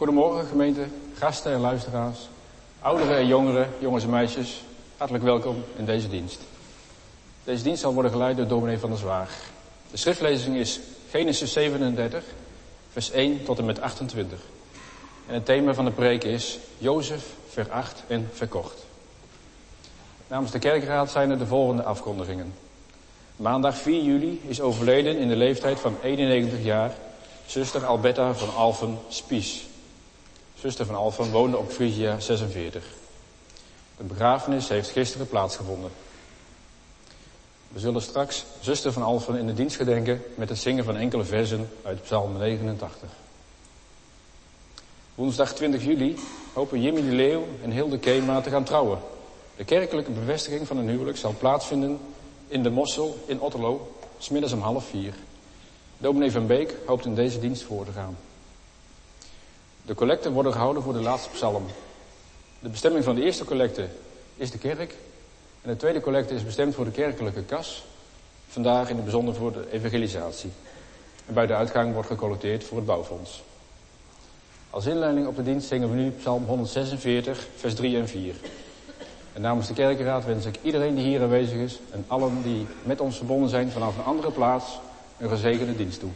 Goedemorgen gemeente, gasten en luisteraars, ouderen en jongeren, jongens en meisjes. Hartelijk welkom in deze dienst. Deze dienst zal worden geleid door dominee Van der Zwaag. De schriftlezing is Genesis 37, vers 1 tot en met 28. En het thema van de preek is Jozef veracht en verkocht. Namens de kerkraad zijn er de volgende afkondigingen. Maandag 4 juli is overleden in de leeftijd van 91 jaar zuster Alberta van Alphen Spies. Zuster van Alphen woonde op Frisia 46. De begrafenis heeft gisteren plaatsgevonden. We zullen straks zuster van Alphen in de dienst gedenken met het zingen van enkele versen uit Psalm 89. Woensdag 20 juli hopen Jimmy de Leeuw en Hilde Kema te gaan trouwen. De kerkelijke bevestiging van hun huwelijk zal plaatsvinden in de Mossel in Otterlo, 's middags om 3:30. Dominee Van Beek hoopt in deze dienst voor te gaan. De collecten worden gehouden voor de laatste psalm. De bestemming van de eerste collecte is de kerk. En de tweede collecte is bestemd voor de kerkelijke kas. Vandaag in het bijzonder voor de evangelisatie. En bij de uitgang wordt gecollecteerd voor het bouwfonds. Als inleiding op de dienst zingen we nu psalm 146, vers 3 en 4. En namens de kerkenraad wens ik iedereen die hier aanwezig is en allen die met ons verbonden zijn vanaf een andere plaats een gezegende dienst toe.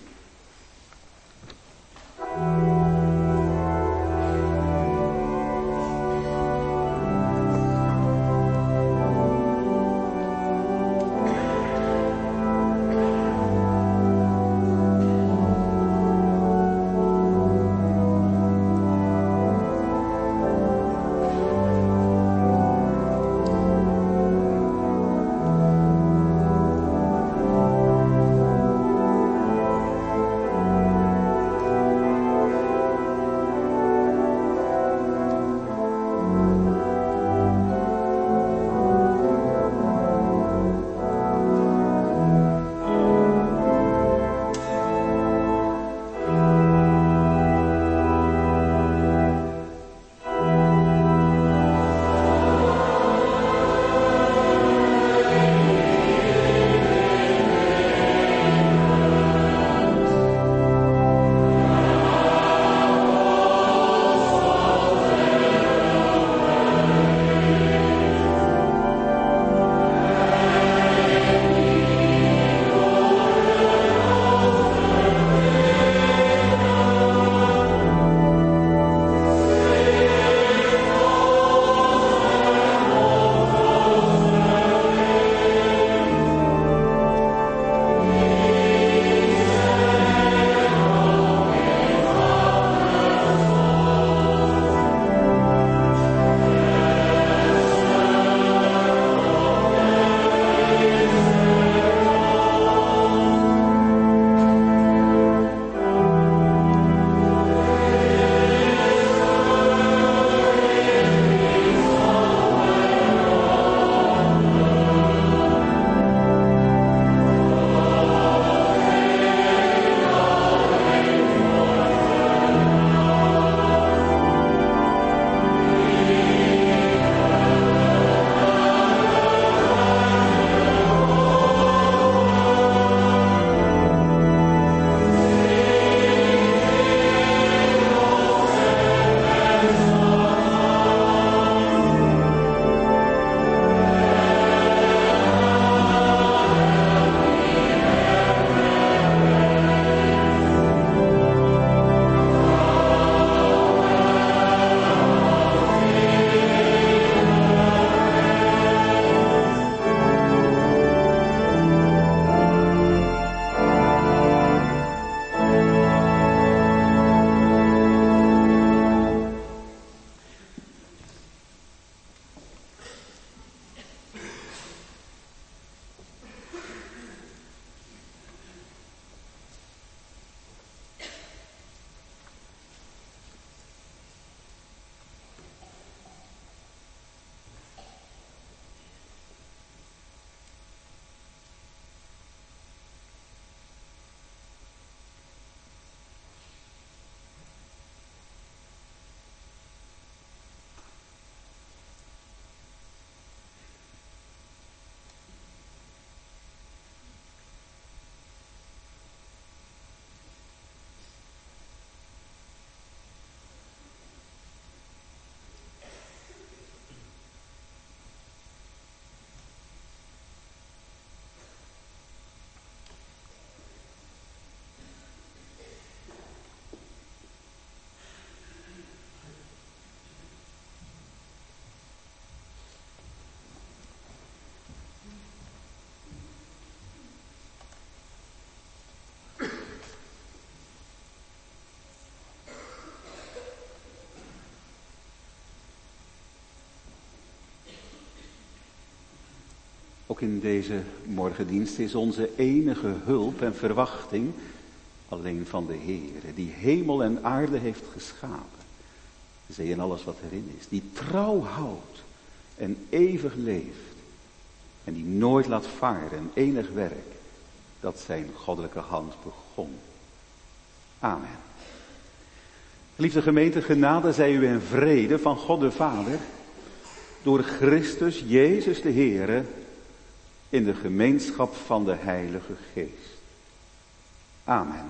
Ook in deze morgendienst is onze enige hulp en verwachting alleen van de Heere, die hemel en aarde heeft geschapen. Zee en alles wat erin is, die trouw houdt en eeuwig leeft. En die nooit laat varen, enig werk, dat zijn goddelijke hand begon. Amen. Geliefde gemeente, genade zij u en vrede van God de Vader, door Christus Jezus de Heere, in de gemeenschap van de Heilige Geest. Amen.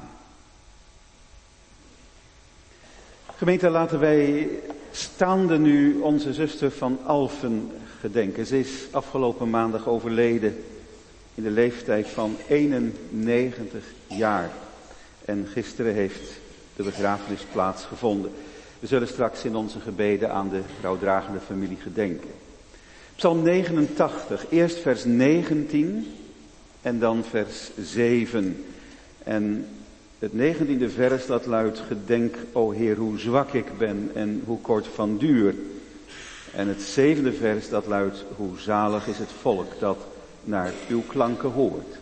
Gemeente, laten wij staande nu onze zuster van Alphen gedenken. Ze is afgelopen maandag overleden in de leeftijd van 91 jaar. En gisteren heeft de begrafenis plaatsgevonden. We zullen straks in onze gebeden aan de rouwdragende familie gedenken. Psalm 89, eerst vers 19 en dan vers 7. En het 19e vers dat luidt: gedenk, o Heer, hoe zwak ik ben en hoe kort van duur. En het 7e vers dat luidt: hoe zalig is het volk dat naar uw klanken hoort.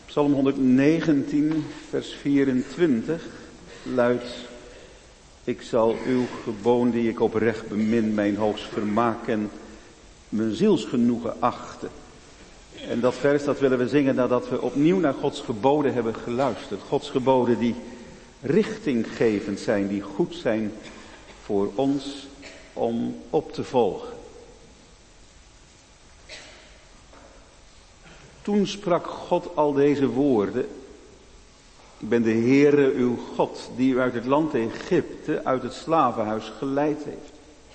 Psalm 119, vers 24 luidt: Ik zal uw geboden die ik oprecht bemin, mijn hoogst vermaak en mijn zielsgenoegen achten. En dat vers dat willen we zingen nadat we opnieuw naar Gods geboden hebben geluisterd. Gods geboden die richtinggevend zijn, die goed zijn voor ons om op te volgen. Toen sprak God al deze woorden: Ik ben de Heere uw God, die u uit het land Egypte, uit het slavenhuis geleid heeft.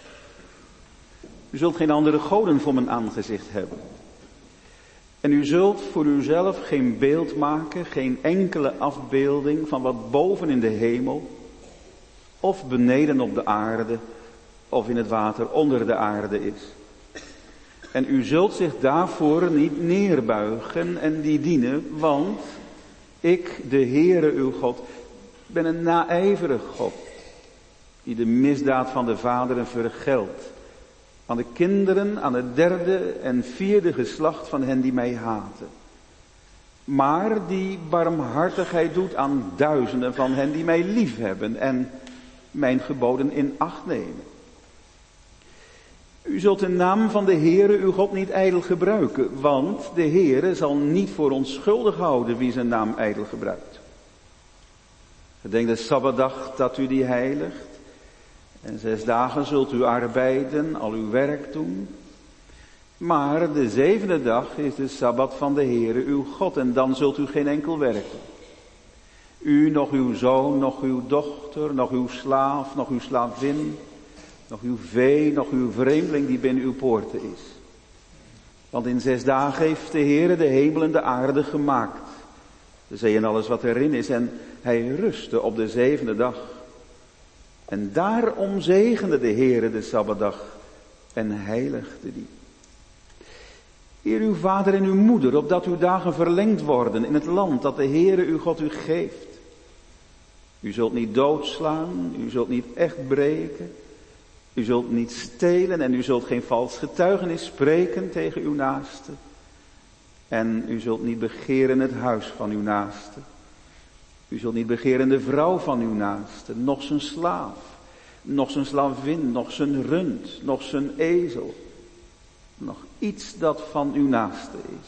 U zult geen andere goden voor mijn aangezicht hebben. En u zult voor uzelf geen beeld maken, geen enkele afbeelding van wat boven in de hemel, of beneden op de aarde, of in het water onder de aarde is. En u zult zich daarvoor niet neerbuigen en die dienen, want ik, de Heere uw God, ben een naijverig God, die de misdaad van de vaderen vergeldt aan de kinderen, aan het derde en vierde geslacht van hen die mij haten. Maar die barmhartigheid doet aan duizenden van hen die mij liefhebben en mijn geboden in acht nemen. U zult de naam van de Heere uw God niet ijdel gebruiken, want de Heere zal niet voor onschuldig houden wie zijn naam ijdel gebruikt. Gedenk de Sabbatdag dat u die heiligt. En 6 dagen zult u arbeiden, al uw werk doen. Maar de 7e dag is de Sabbat van de Heere uw God, en dan zult u geen enkel werk doen. U, nog uw zoon, nog uw dochter, nog uw slaaf, nog uw slavin, nog uw vee, nog uw vreemdeling die binnen uw poorten is. Want in 6 dagen heeft de Heere de hemel en de aarde gemaakt, de zee en alles wat erin is, en hij rustte op de 7e dag. En daarom zegende de Heere de Sabbatdag en heiligde die. Eer uw vader en uw moeder, opdat uw dagen verlengd worden in het land dat de Heere uw God u geeft. U zult niet doodslaan, u zult niet echt breken, u zult niet stelen en u zult geen vals getuigenis spreken tegen uw naaste. En u zult niet begeren het huis van uw naaste. U zult niet begeren de vrouw van uw naaste, noch zijn slaaf, noch zijn slavin, noch zijn rund, noch zijn ezel, nog iets dat van uw naaste is.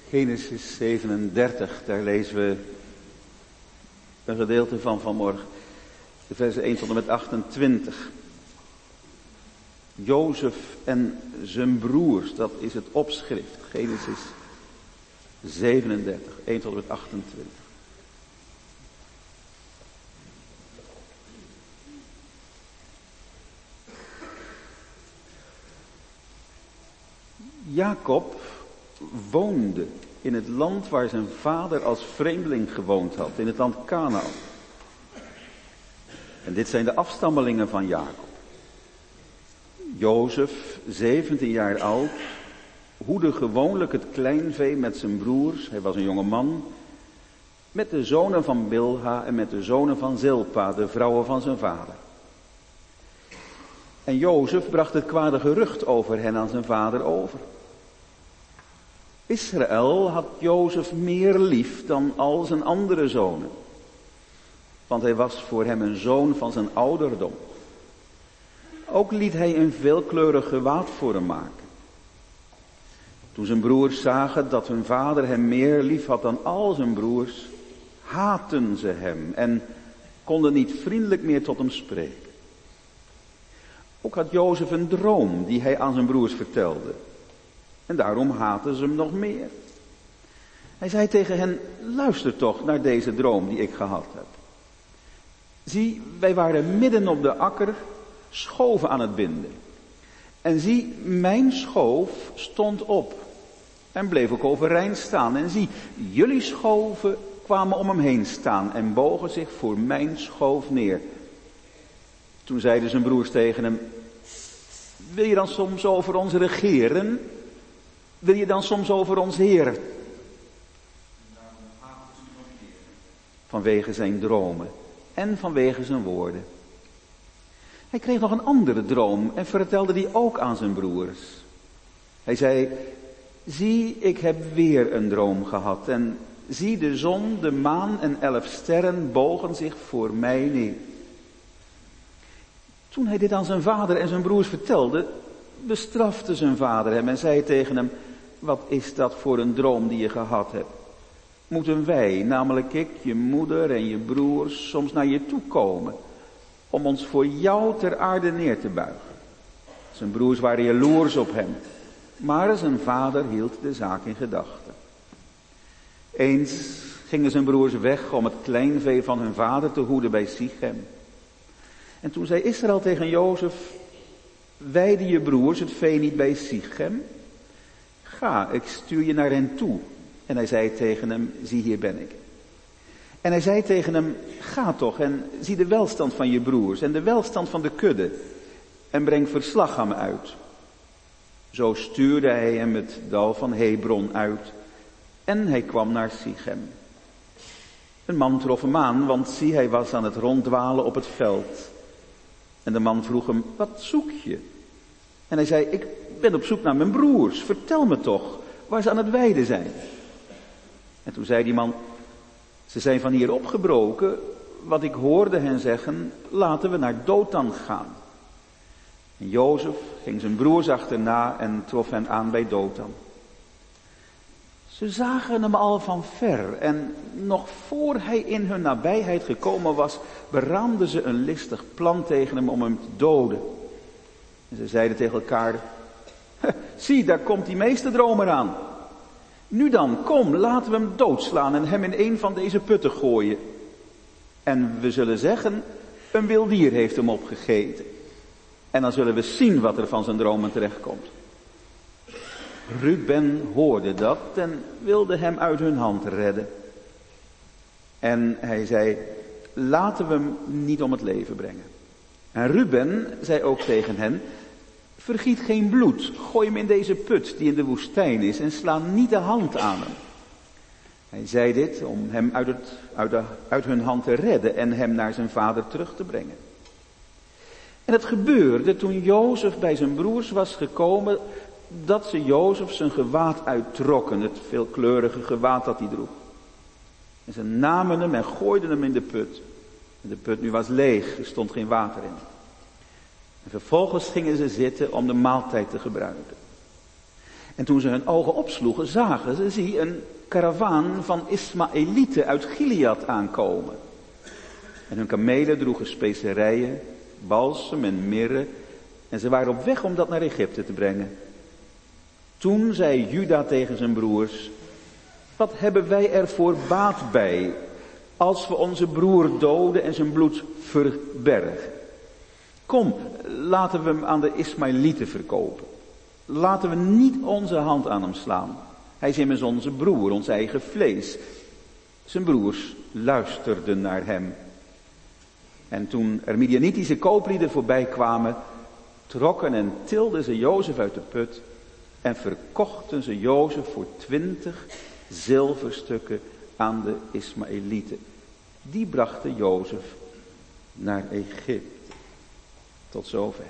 Genesis 37, daar lezen we een gedeelte van vanmorgen. De versen 1 tot en met 28. Jozef en zijn broers, dat is het opschrift. Genesis 37, 1 tot en met 28. Jacob woonde in het land waar zijn vader als vreemdeling gewoond had, in het land Kanaän. En dit zijn de afstammelingen van Jacob. Jozef, 17 jaar oud, hoedde gewoonlijk het kleinvee met zijn broers, hij was een jonge man, met de zonen van Bilha en met de zonen van Zilpa, de vrouwen van zijn vader. En Jozef bracht het kwade gerucht over hen aan zijn vader over. Israël had Jozef meer lief dan al zijn andere zonen, want hij was voor hem een zoon van zijn ouderdom. Ook liet hij een veelkleurig gewaad voor hem maken. Toen zijn broers zagen dat hun vader hem meer lief had dan al zijn broers, haatten ze hem en konden niet vriendelijk meer tot hem spreken. Ook had Jozef een droom die hij aan zijn broers vertelde. En daarom haatten ze hem nog meer. Hij zei tegen hen, luister toch naar deze droom die ik gehad heb. Zie, wij waren midden op de akker schoven aan het binden. En zie, mijn schoof stond op en bleef ook overeind staan. En zie, jullie schoven kwamen om hem heen staan en bogen zich voor mijn schoof neer. Toen zeiden zijn broers tegen hem, wil je dan soms over ons regeren? Wil je dan soms over ons heren? Vanwege zijn dromen en vanwege zijn woorden. Hij kreeg nog een andere droom en vertelde die ook aan zijn broers. Hij zei, zie, ik heb weer een droom gehad en zie, de zon, de maan en 11 sterren bogen zich voor mij neer. Toen hij dit aan zijn vader en zijn broers vertelde, bestrafte zijn vader hem en zei tegen hem, wat is dat voor een droom die je gehad hebt? Moeten wij, namelijk ik, je moeder en je broers, soms naar je toe komen om ons voor jou ter aarde neer te buigen? Zijn broers waren jaloers op hem, maar zijn vader hield de zaak in gedachten. Eens gingen zijn broers weg om het kleinvee van hun vader te hoeden bij Sichem. En toen zei Israël tegen Jozef, weiden je broers het vee niet bij Sichem? Ga, ik stuur je naar hen toe. En hij zei tegen hem, zie, hier ben ik. En hij zei tegen hem, ga toch en zie de welstand van je broers en de welstand van de kudde en breng verslag aan me uit. Zo stuurde hij hem het dal van Hebron uit en hij kwam naar Sichem. Een man trof hem aan, want zie, hij was aan het ronddwalen op het veld. En de man vroeg hem, wat zoek je? En hij zei, ik ben op zoek naar mijn broers. Vertel me toch waar ze aan het weiden zijn. En toen zei die man, ze zijn van hier opgebroken. Wat ik hoorde hen zeggen, laten we naar Dothan gaan. En Jozef ging zijn broers achterna en trof hen aan bij Dothan. Ze zagen hem al van ver en nog voor hij in hun nabijheid gekomen was, beraamden ze een listig plan tegen hem om hem te doden. En ze zeiden tegen elkaar, zie, daar komt die meesterdromer aan. Nu dan, kom, laten we hem doodslaan en hem in een van deze putten gooien. En we zullen zeggen, een wild dier heeft hem opgegeten. En dan zullen we zien wat er van zijn dromen terechtkomt. Ruben hoorde dat en wilde hem uit hun hand redden. En hij zei, laten we hem niet om het leven brengen. En Ruben zei ook tegen hen, vergiet geen bloed, gooi hem in deze put die in de woestijn is en sla niet de hand aan hem. Hij zei dit om hem uit hun hand te redden en hem naar zijn vader terug te brengen. En het gebeurde toen Jozef bij zijn broers was gekomen, dat ze Jozef zijn gewaad uittrokken, het veelkleurige gewaad dat hij droeg. En ze namen hem en gooiden hem in de put. En de put nu was leeg, er stond geen water in. En vervolgens gingen ze zitten om de maaltijd te gebruiken. En toen ze hun ogen opsloegen, zagen ze, zie, een karavaan van Ismaëlieten uit Gilead aankomen. En hun kamelen droegen specerijen, balsem en mirre. En ze waren op weg om dat naar Egypte te brengen. Toen zei Juda tegen zijn broers: wat hebben wij er voor baat bij als we onze broer doden en zijn bloed verbergen? Kom, laten we hem aan de Ismaëlieten verkopen. Laten we niet onze hand aan hem slaan. Hij is immers onze broer, ons eigen vlees. Zijn broers luisterden naar hem. En toen er Midianitische kooplieden voorbij kwamen, trokken en tilden ze Jozef uit de put en verkochten ze Jozef voor 20 zilverstukken aan de Ismaëlieten. Die brachten Jozef naar Egypte. Tot zover.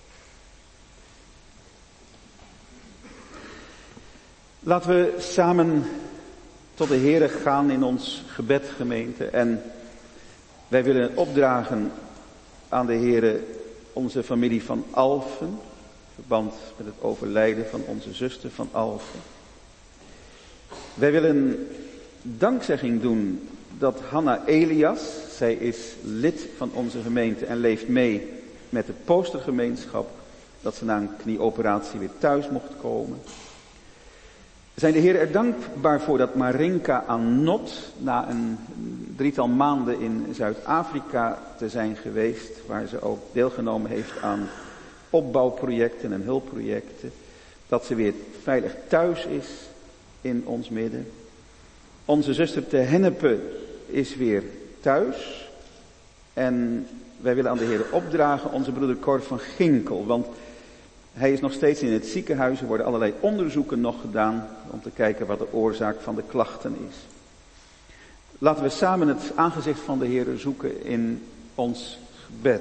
Laten we samen tot de Heere gaan in ons gebed, gemeente. En wij willen opdragen aan de Heere onze familie van Alphen. In verband met het overlijden van onze zuster van Alphen. Wij willen dankzegging doen dat Hanna Elias, zij is lid van onze gemeente en leeft mee met de Postergemeenschap, dat ze na een knieoperatie weer thuis mocht komen. We zijn de Heer er dankbaar voor dat Marinka Anot na een 3-tal maanden in Zuid-Afrika te zijn geweest, waar ze ook deelgenomen heeft aan opbouwprojecten en hulpprojecten, dat ze weer veilig thuis is in ons midden. Onze zuster te Hennepe is weer thuis en wij willen aan de Heer opdragen onze broeder Cor van Ginkel, want hij is nog steeds in het ziekenhuis. Er worden allerlei onderzoeken nog gedaan om te kijken wat de oorzaak van de klachten is. Laten we samen het aangezicht van de Heer zoeken in ons gebed.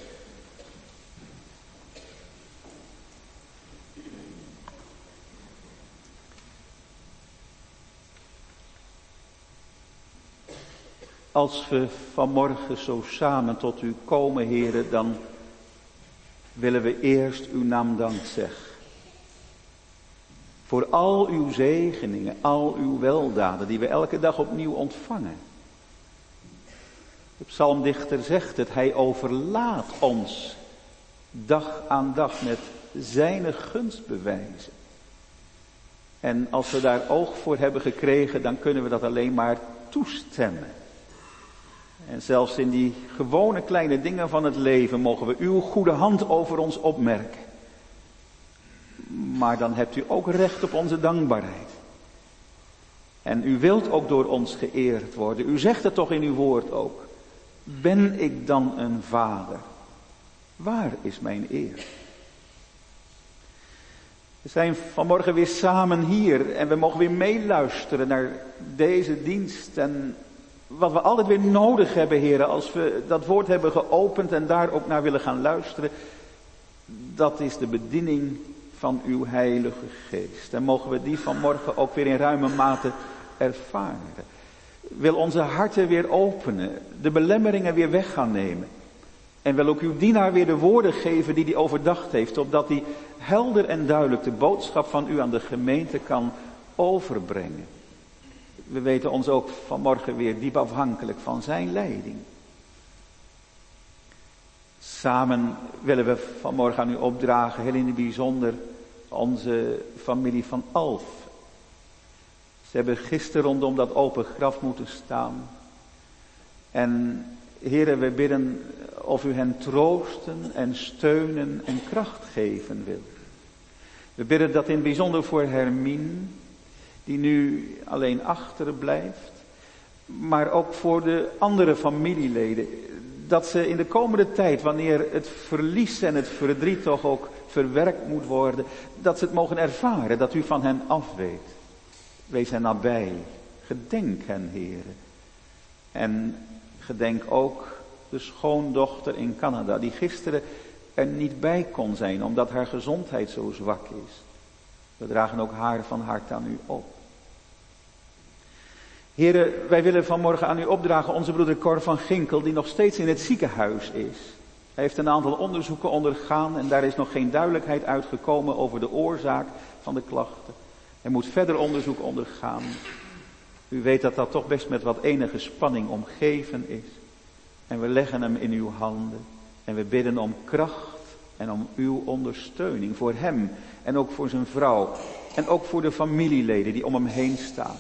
Als we vanmorgen zo samen tot u komen, Heere, dan willen we eerst uw naam dank zeggen. Voor al uw zegeningen, al uw weldaden die we elke dag opnieuw ontvangen. De psalmdichter zegt het, hij overlaadt ons dag aan dag met zijn gunstbewijzen. En als we daar oog voor hebben gekregen, dan kunnen we dat alleen maar toestemmen. En zelfs in die gewone kleine dingen van het leven mogen we uw goede hand over ons opmerken. Maar dan hebt u ook recht op onze dankbaarheid. En u wilt ook door ons geëerd worden. U zegt het toch in uw woord ook. Ben ik dan een vader? Waar is mijn eer? We zijn vanmorgen weer samen hier en we mogen weer meeluisteren naar deze dienst. En wat we altijd weer nodig hebben, heren, als we dat woord hebben geopend en daar ook naar willen gaan luisteren, dat is de bediening van uw Heilige Geest. En mogen we die vanmorgen ook weer in ruime mate ervaren. Wil onze harten weer openen, de belemmeringen weer weg gaan nemen. En wil ook uw dienaar weer de woorden geven die hij overdacht heeft, opdat hij helder en duidelijk de boodschap van u aan de gemeente kan overbrengen. We weten ons ook vanmorgen weer diep afhankelijk van zijn leiding. Samen willen we vanmorgen aan u opdragen, heel in het bijzonder, onze familie van Alf. Ze hebben gisteren rondom dat open graf moeten staan. En Heere, we bidden of u hen troosten en steunen en kracht geven wil. We bidden dat in het bijzonder voor Hermine, die nu alleen achterblijft, maar ook voor de andere familieleden. Dat ze in de komende tijd, wanneer het verlies en het verdriet toch ook verwerkt moet worden, dat ze het mogen ervaren, dat u van hen afweet. Wees hen nabij. Gedenk hen, Heere. En gedenk ook de schoondochter in Canada, die gisteren er niet bij kon zijn, omdat haar gezondheid zo zwak is. We dragen ook haar van harte aan u op. Heren, wij willen vanmorgen aan u opdragen onze broeder Cor van Ginkel, die nog steeds in het ziekenhuis is. Hij heeft een aantal onderzoeken ondergaan en daar is nog geen duidelijkheid uitgekomen over de oorzaak van de klachten. Hij moet verder onderzoek ondergaan. U weet dat dat toch best met wat enige spanning omgeven is. En we leggen hem in uw handen. En we bidden om kracht en om uw ondersteuning voor hem en ook voor zijn vrouw. En ook voor de familieleden die om hem heen staan.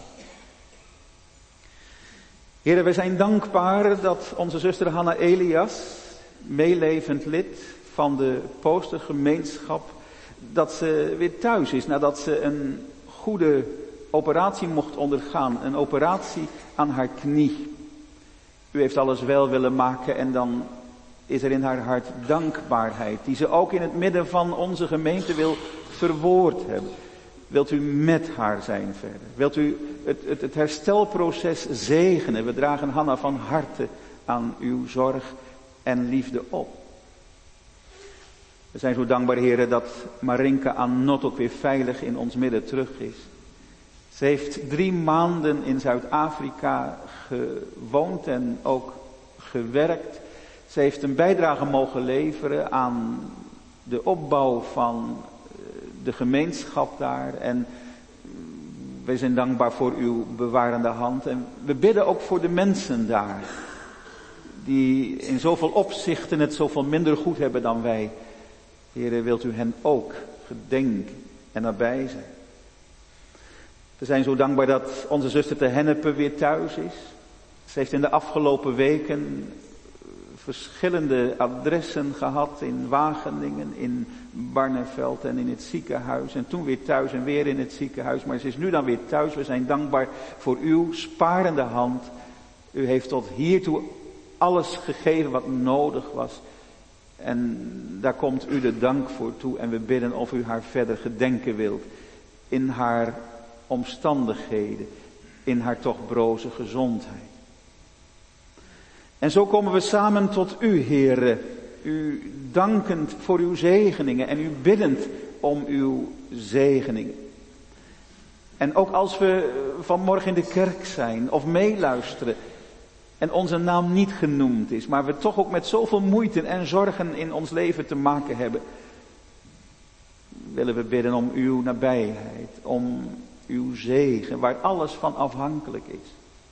Heren, we zijn dankbaar dat onze zuster Hanna Elias, meelevend lid van de Postergemeenschap, dat ze weer thuis is nadat ze een goede operatie mocht ondergaan. Een operatie aan haar knie. U heeft alles wel willen maken en dan is er in haar hart dankbaarheid, die ze ook in het midden van onze gemeente wil verwoord hebben. Wilt u met haar zijn verder? Wilt u het herstelproces zegenen? We dragen Hanna van harte aan uw zorg en liefde op. We zijn zo dankbaar, heren, dat Marinka Anot ook weer veilig in ons midden terug is. Ze heeft 3 maanden in Zuid-Afrika gewoond en ook gewerkt. Ze heeft een bijdrage mogen leveren aan de opbouw van de gemeenschap daar. En wij zijn dankbaar voor uw bewarende hand. En we bidden ook voor de mensen daar. Die in zoveel opzichten het zoveel minder goed hebben dan wij. Heere, wilt u hen ook gedenken en nabij zijn. We zijn zo dankbaar dat onze zuster te Hennepe weer thuis is. Ze heeft in de afgelopen weken verschillende adressen gehad in Wageningen, in Barneveld en in het ziekenhuis. En toen weer thuis en weer in het ziekenhuis. Maar ze is nu dan weer thuis. We zijn dankbaar voor uw sparende hand. U heeft tot hiertoe alles gegeven wat nodig was. En daar komt u de dank voor toe. En we bidden of u haar verder gedenken wilt. In haar omstandigheden. In haar toch broze gezondheid. En zo komen we samen tot u, Heere. U dankend voor uw zegeningen. En u biddend om uw zegeningen. En ook als we vanmorgen in de kerk zijn of meeluisteren. En onze naam niet genoemd is. Maar we toch ook met zoveel moeite en zorgen in ons leven te maken hebben. Willen we bidden om uw nabijheid. Om uw zegen. Waar alles van afhankelijk is.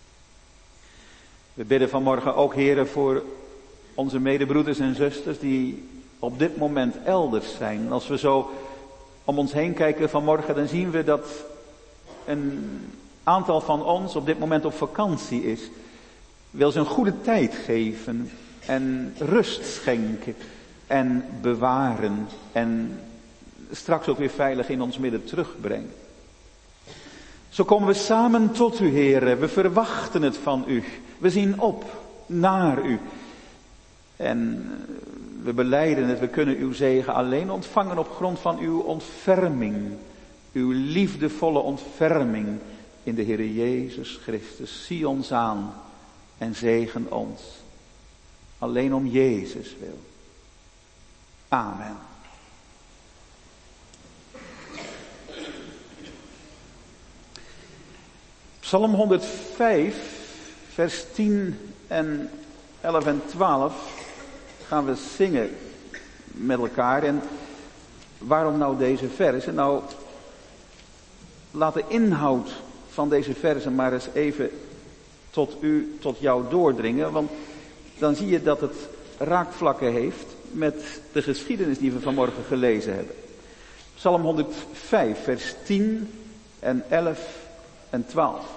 We bidden vanmorgen ook, Heere, voor onze medebroeders en zusters die op dit moment elders zijn. Als we zo om ons heen kijken vanmorgen, dan zien we dat een aantal van ons op dit moment op vakantie is. Wil ze een goede tijd geven en rust schenken en bewaren en straks ook weer veilig in ons midden terugbrengen. Zo komen we samen tot u, Heere. We verwachten het van u. We zien op naar u. En we belijden het. We kunnen uw zegen alleen ontvangen op grond van uw ontferming. Uw liefdevolle ontferming in de Heer Jezus Christus. Zie ons aan en zegen ons. Alleen om Jezus wil. Amen. Psalm 105, vers 10 en 11 en 12 gaan we zingen met elkaar. En waarom nou deze versen? Nou, laat de inhoud van deze versen maar eens even tot jou doordringen. Want dan zie je dat het raakvlakken heeft met de geschiedenis die we vanmorgen gelezen hebben. Psalm 105, vers 10 en 11 en 12.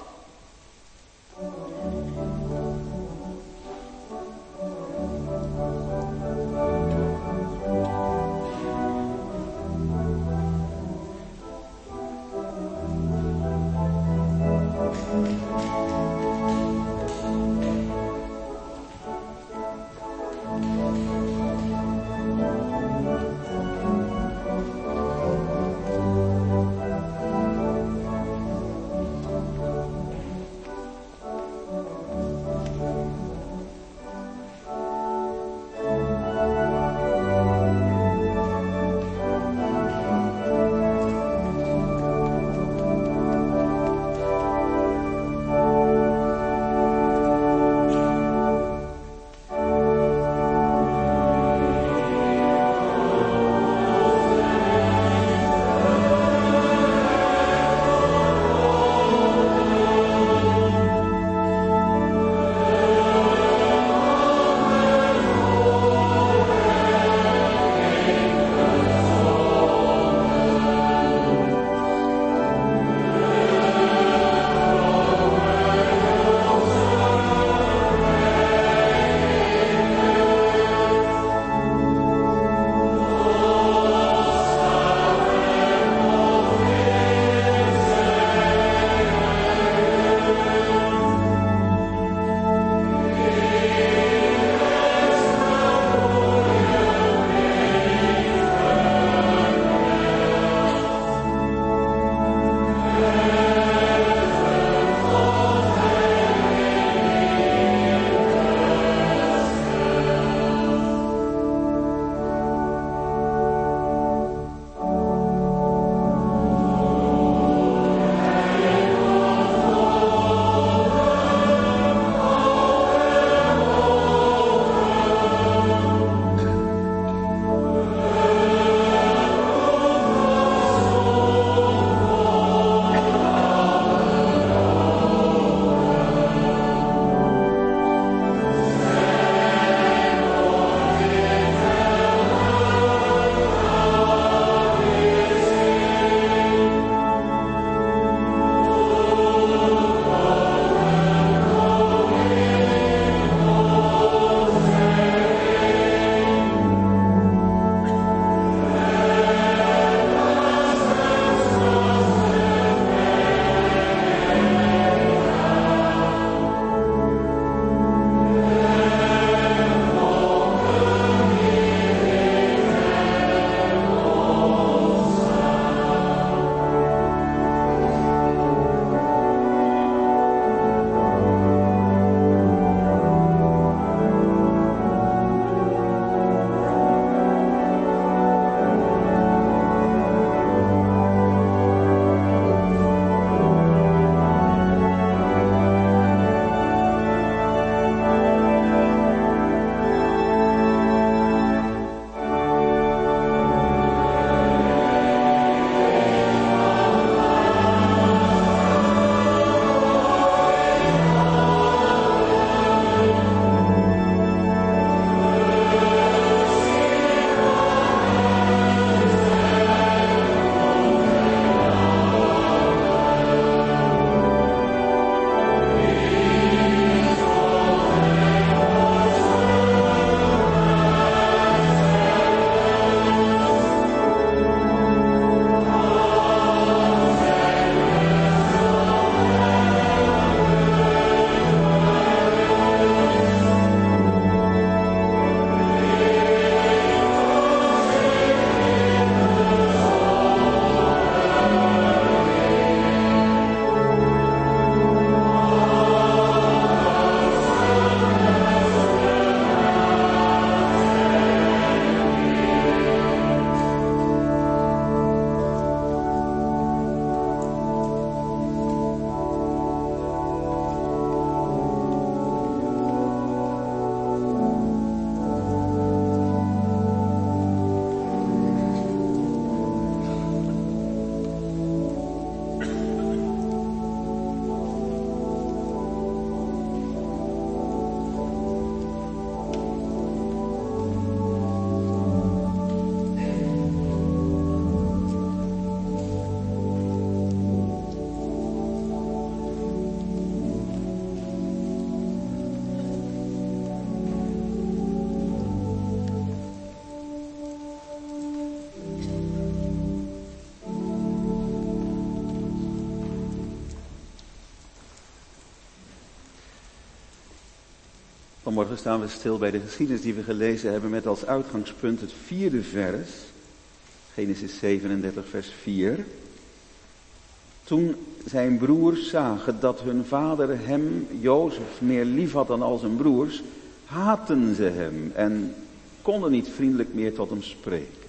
Vanmorgen staan we stil bij de geschiedenis die we gelezen hebben met als uitgangspunt het 4e vers. Genesis 37 vers 4. Toen zijn broers zagen dat hun vader hem, Jozef, meer lief had dan al zijn broers, haatten ze hem en konden niet vriendelijk meer tot hem spreken.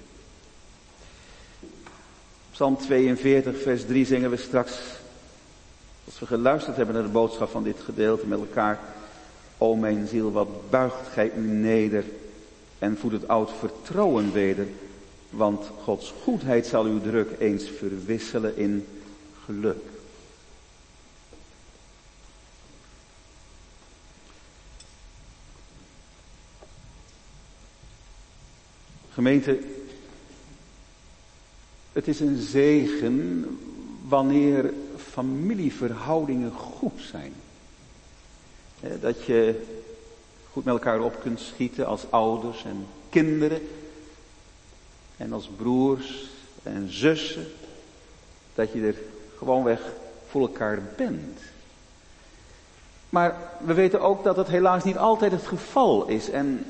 Psalm 42 vers 3 zingen we straks, als we geluisterd hebben naar de boodschap van dit gedeelte met elkaar. O mijn ziel, wat buigt gij u neder en voedt het oud vertrouwen weder, want Gods goedheid zal uw druk eens verwisselen in geluk. Gemeente, het is een zegen wanneer familieverhoudingen goed zijn. Dat je goed met elkaar op kunt schieten als ouders en kinderen. En als broers en zussen. Dat je er gewoonweg voor elkaar bent. Maar we weten ook dat het helaas niet altijd het geval is. En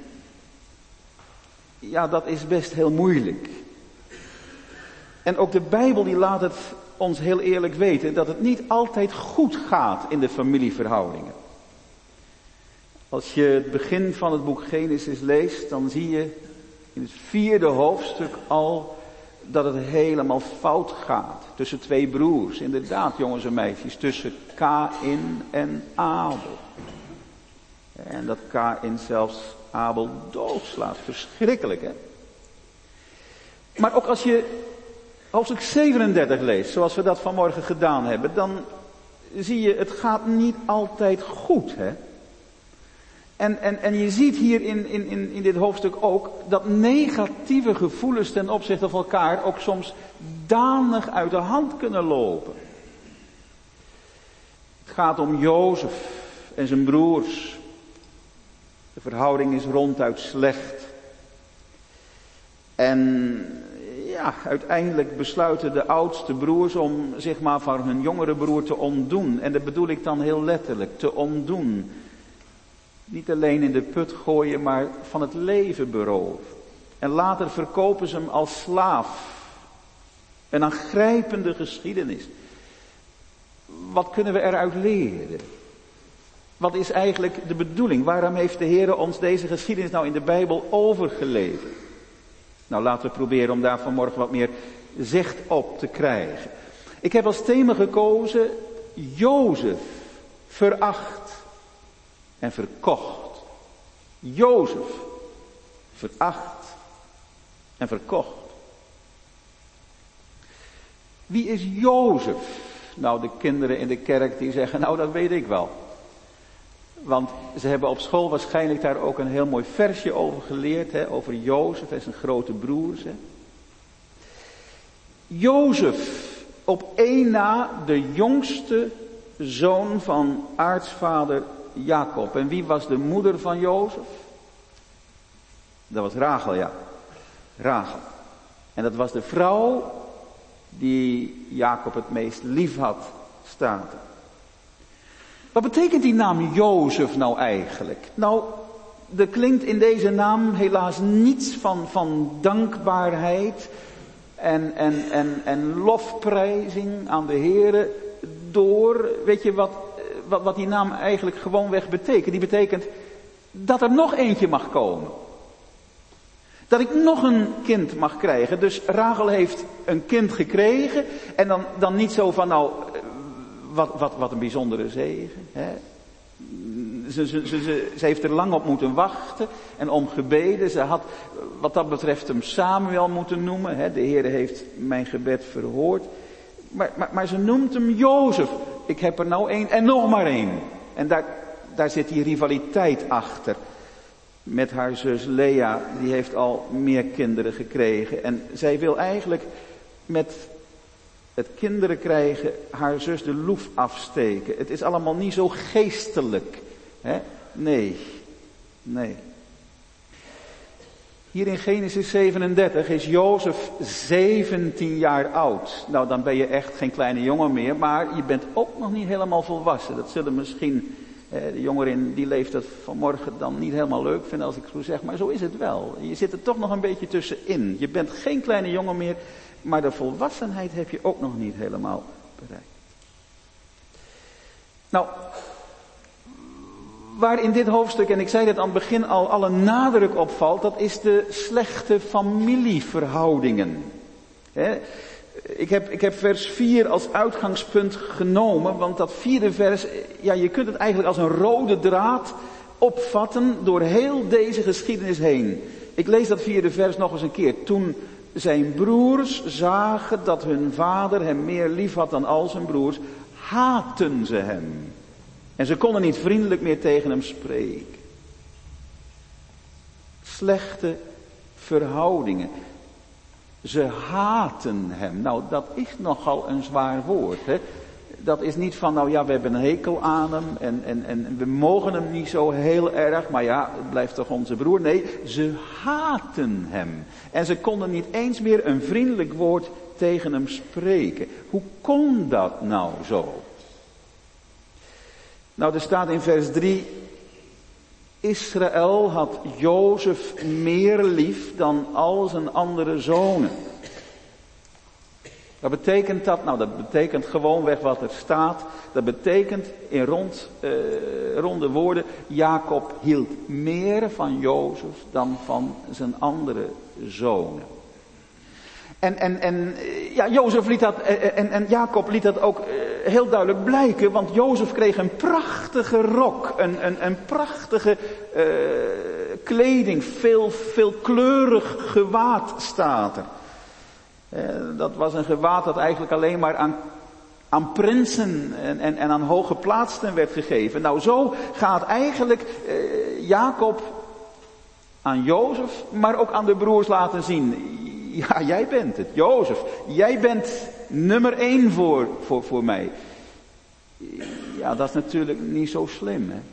ja, dat is best heel moeilijk. En ook de Bijbel die laat het ons heel eerlijk weten dat het niet altijd goed gaat in de familieverhoudingen. Als je het begin van het boek Genesis leest, dan zie je in het 4e hoofdstuk al dat het helemaal fout gaat. Tussen 2 broers, inderdaad jongens en meisjes, tussen Kaïn en Abel. En dat Kaïn zelfs Abel doodslaat, verschrikkelijk hè. Maar ook als je hoofdstuk 37 leest, zoals we dat vanmorgen gedaan hebben, dan zie je, het gaat niet altijd goed hè. En je ziet hier in dit hoofdstuk ook dat negatieve gevoelens ten opzichte van elkaar ook soms danig uit de hand kunnen lopen. Het gaat om Jozef en zijn broers. De verhouding is ronduit slecht. En ja, uiteindelijk besluiten de oudste broers om zich maar van hun jongere broer te ontdoen. En dat bedoel ik dan heel letterlijk, te ontdoen. Niet alleen in de put gooien, maar van het leven beroven. En later verkopen ze hem als slaaf. Een aangrijpende geschiedenis. Wat kunnen we eruit leren? Wat is eigenlijk de bedoeling? Waarom heeft de Heer ons deze geschiedenis nou in de Bijbel overgeleverd? Nou, laten we proberen om daar vanmorgen wat meer zicht op te krijgen. Ik heb als thema gekozen Jozef veracht en verkocht. Jozef veracht en verkocht. Wie is Jozef? Nou, de kinderen in de kerk die zeggen, nou dat weet ik wel. Want ze hebben op school waarschijnlijk daar ook een heel mooi versje over geleerd, hè, over Jozef en zijn grote broers. Hè. Jozef, op één na de jongste zoon van aartsvader Jacob. En wie was de moeder van Jozef? Dat was Rachel, ja. Rachel. En dat was de vrouw die Jacob het meest lief had, staat er. Wat betekent die naam Jozef nou eigenlijk? Nou, er klinkt in deze naam helaas niets van dankbaarheid en lofprijzing aan de Heere door. Weet je wat die naam eigenlijk gewoonweg betekent? Die betekent dat er nog eentje mag komen. Dat ik nog een kind mag krijgen. Dus Rachel heeft een kind gekregen. En dan niet zo van nou, wat een bijzondere zegen. Hè? Ze heeft er lang op moeten wachten en om gebeden. Ze had wat dat betreft hem Samuel moeten noemen. Hè? De Heer heeft mijn gebed verhoord. Maar ze noemt hem Jozef. Ik heb er nou één en nog maar één. En daar zit die rivaliteit achter. Met haar zus Lea, die heeft al meer kinderen gekregen. En zij wil eigenlijk met het kinderen krijgen haar zus de loef afsteken. Het is allemaal niet zo geestelijk. Hè? Nee. Hier in Genesis 37 is Jozef 17 jaar oud. Nou, dan ben je echt geen kleine jongen meer, maar je bent ook nog niet helemaal volwassen. Dat zullen misschien De jongeren in die leeftijd vanmorgen dan niet helemaal leuk vinden als ik zo zeg, maar zo is het wel. Je zit er toch nog een beetje tussenin. Je bent geen kleine jongen meer, maar de volwassenheid heb je ook nog niet helemaal bereikt. Nou, waar in dit hoofdstuk, en ik zei het aan het begin al, alle nadruk op valt, dat is de slechte familieverhoudingen. Ik heb vers 4 als uitgangspunt genomen, want dat 4e vers, ja, je kunt het eigenlijk als een rode draad opvatten door heel deze geschiedenis heen. Ik lees dat 4e vers nog eens een keer. Toen zijn broers zagen dat hun vader hem meer lief had dan al zijn broers, haatten ze hem. En ze konden niet vriendelijk meer tegen hem spreken. Slechte verhoudingen. Ze haten hem. Nou, dat is nogal een zwaar woord. Hè? Dat is niet van, nou ja, we hebben een hekel aan hem en we mogen hem niet zo heel erg, maar ja, het blijft toch onze broer. Nee, ze haten hem. En ze konden niet eens meer een vriendelijk woord tegen hem spreken. Hoe kon dat nou zo? Nou, er staat in vers 3, Israël had Jozef meer lief dan al zijn andere zonen. Wat betekent dat? Nou, dat betekent gewoonweg wat er staat. Dat betekent in ronde woorden, Jacob hield meer van Jozef dan van zijn andere zonen. En Jozef liet dat, en Jacob liet dat ook heel duidelijk blijken, want Jozef kreeg een prachtige rok, een prachtige kleding, veelkleurig gewaad staat er. Dat was een gewaad dat eigenlijk alleen maar aan prinsen en aan hooggeplaatsten werd gegeven. Nou, zo gaat eigenlijk Jacob aan Jozef, maar ook aan de broers laten zien. Ja, jij bent het, Jozef. Jij bent nummer 1 voor mij. Ja, dat is natuurlijk niet zo slim, hè.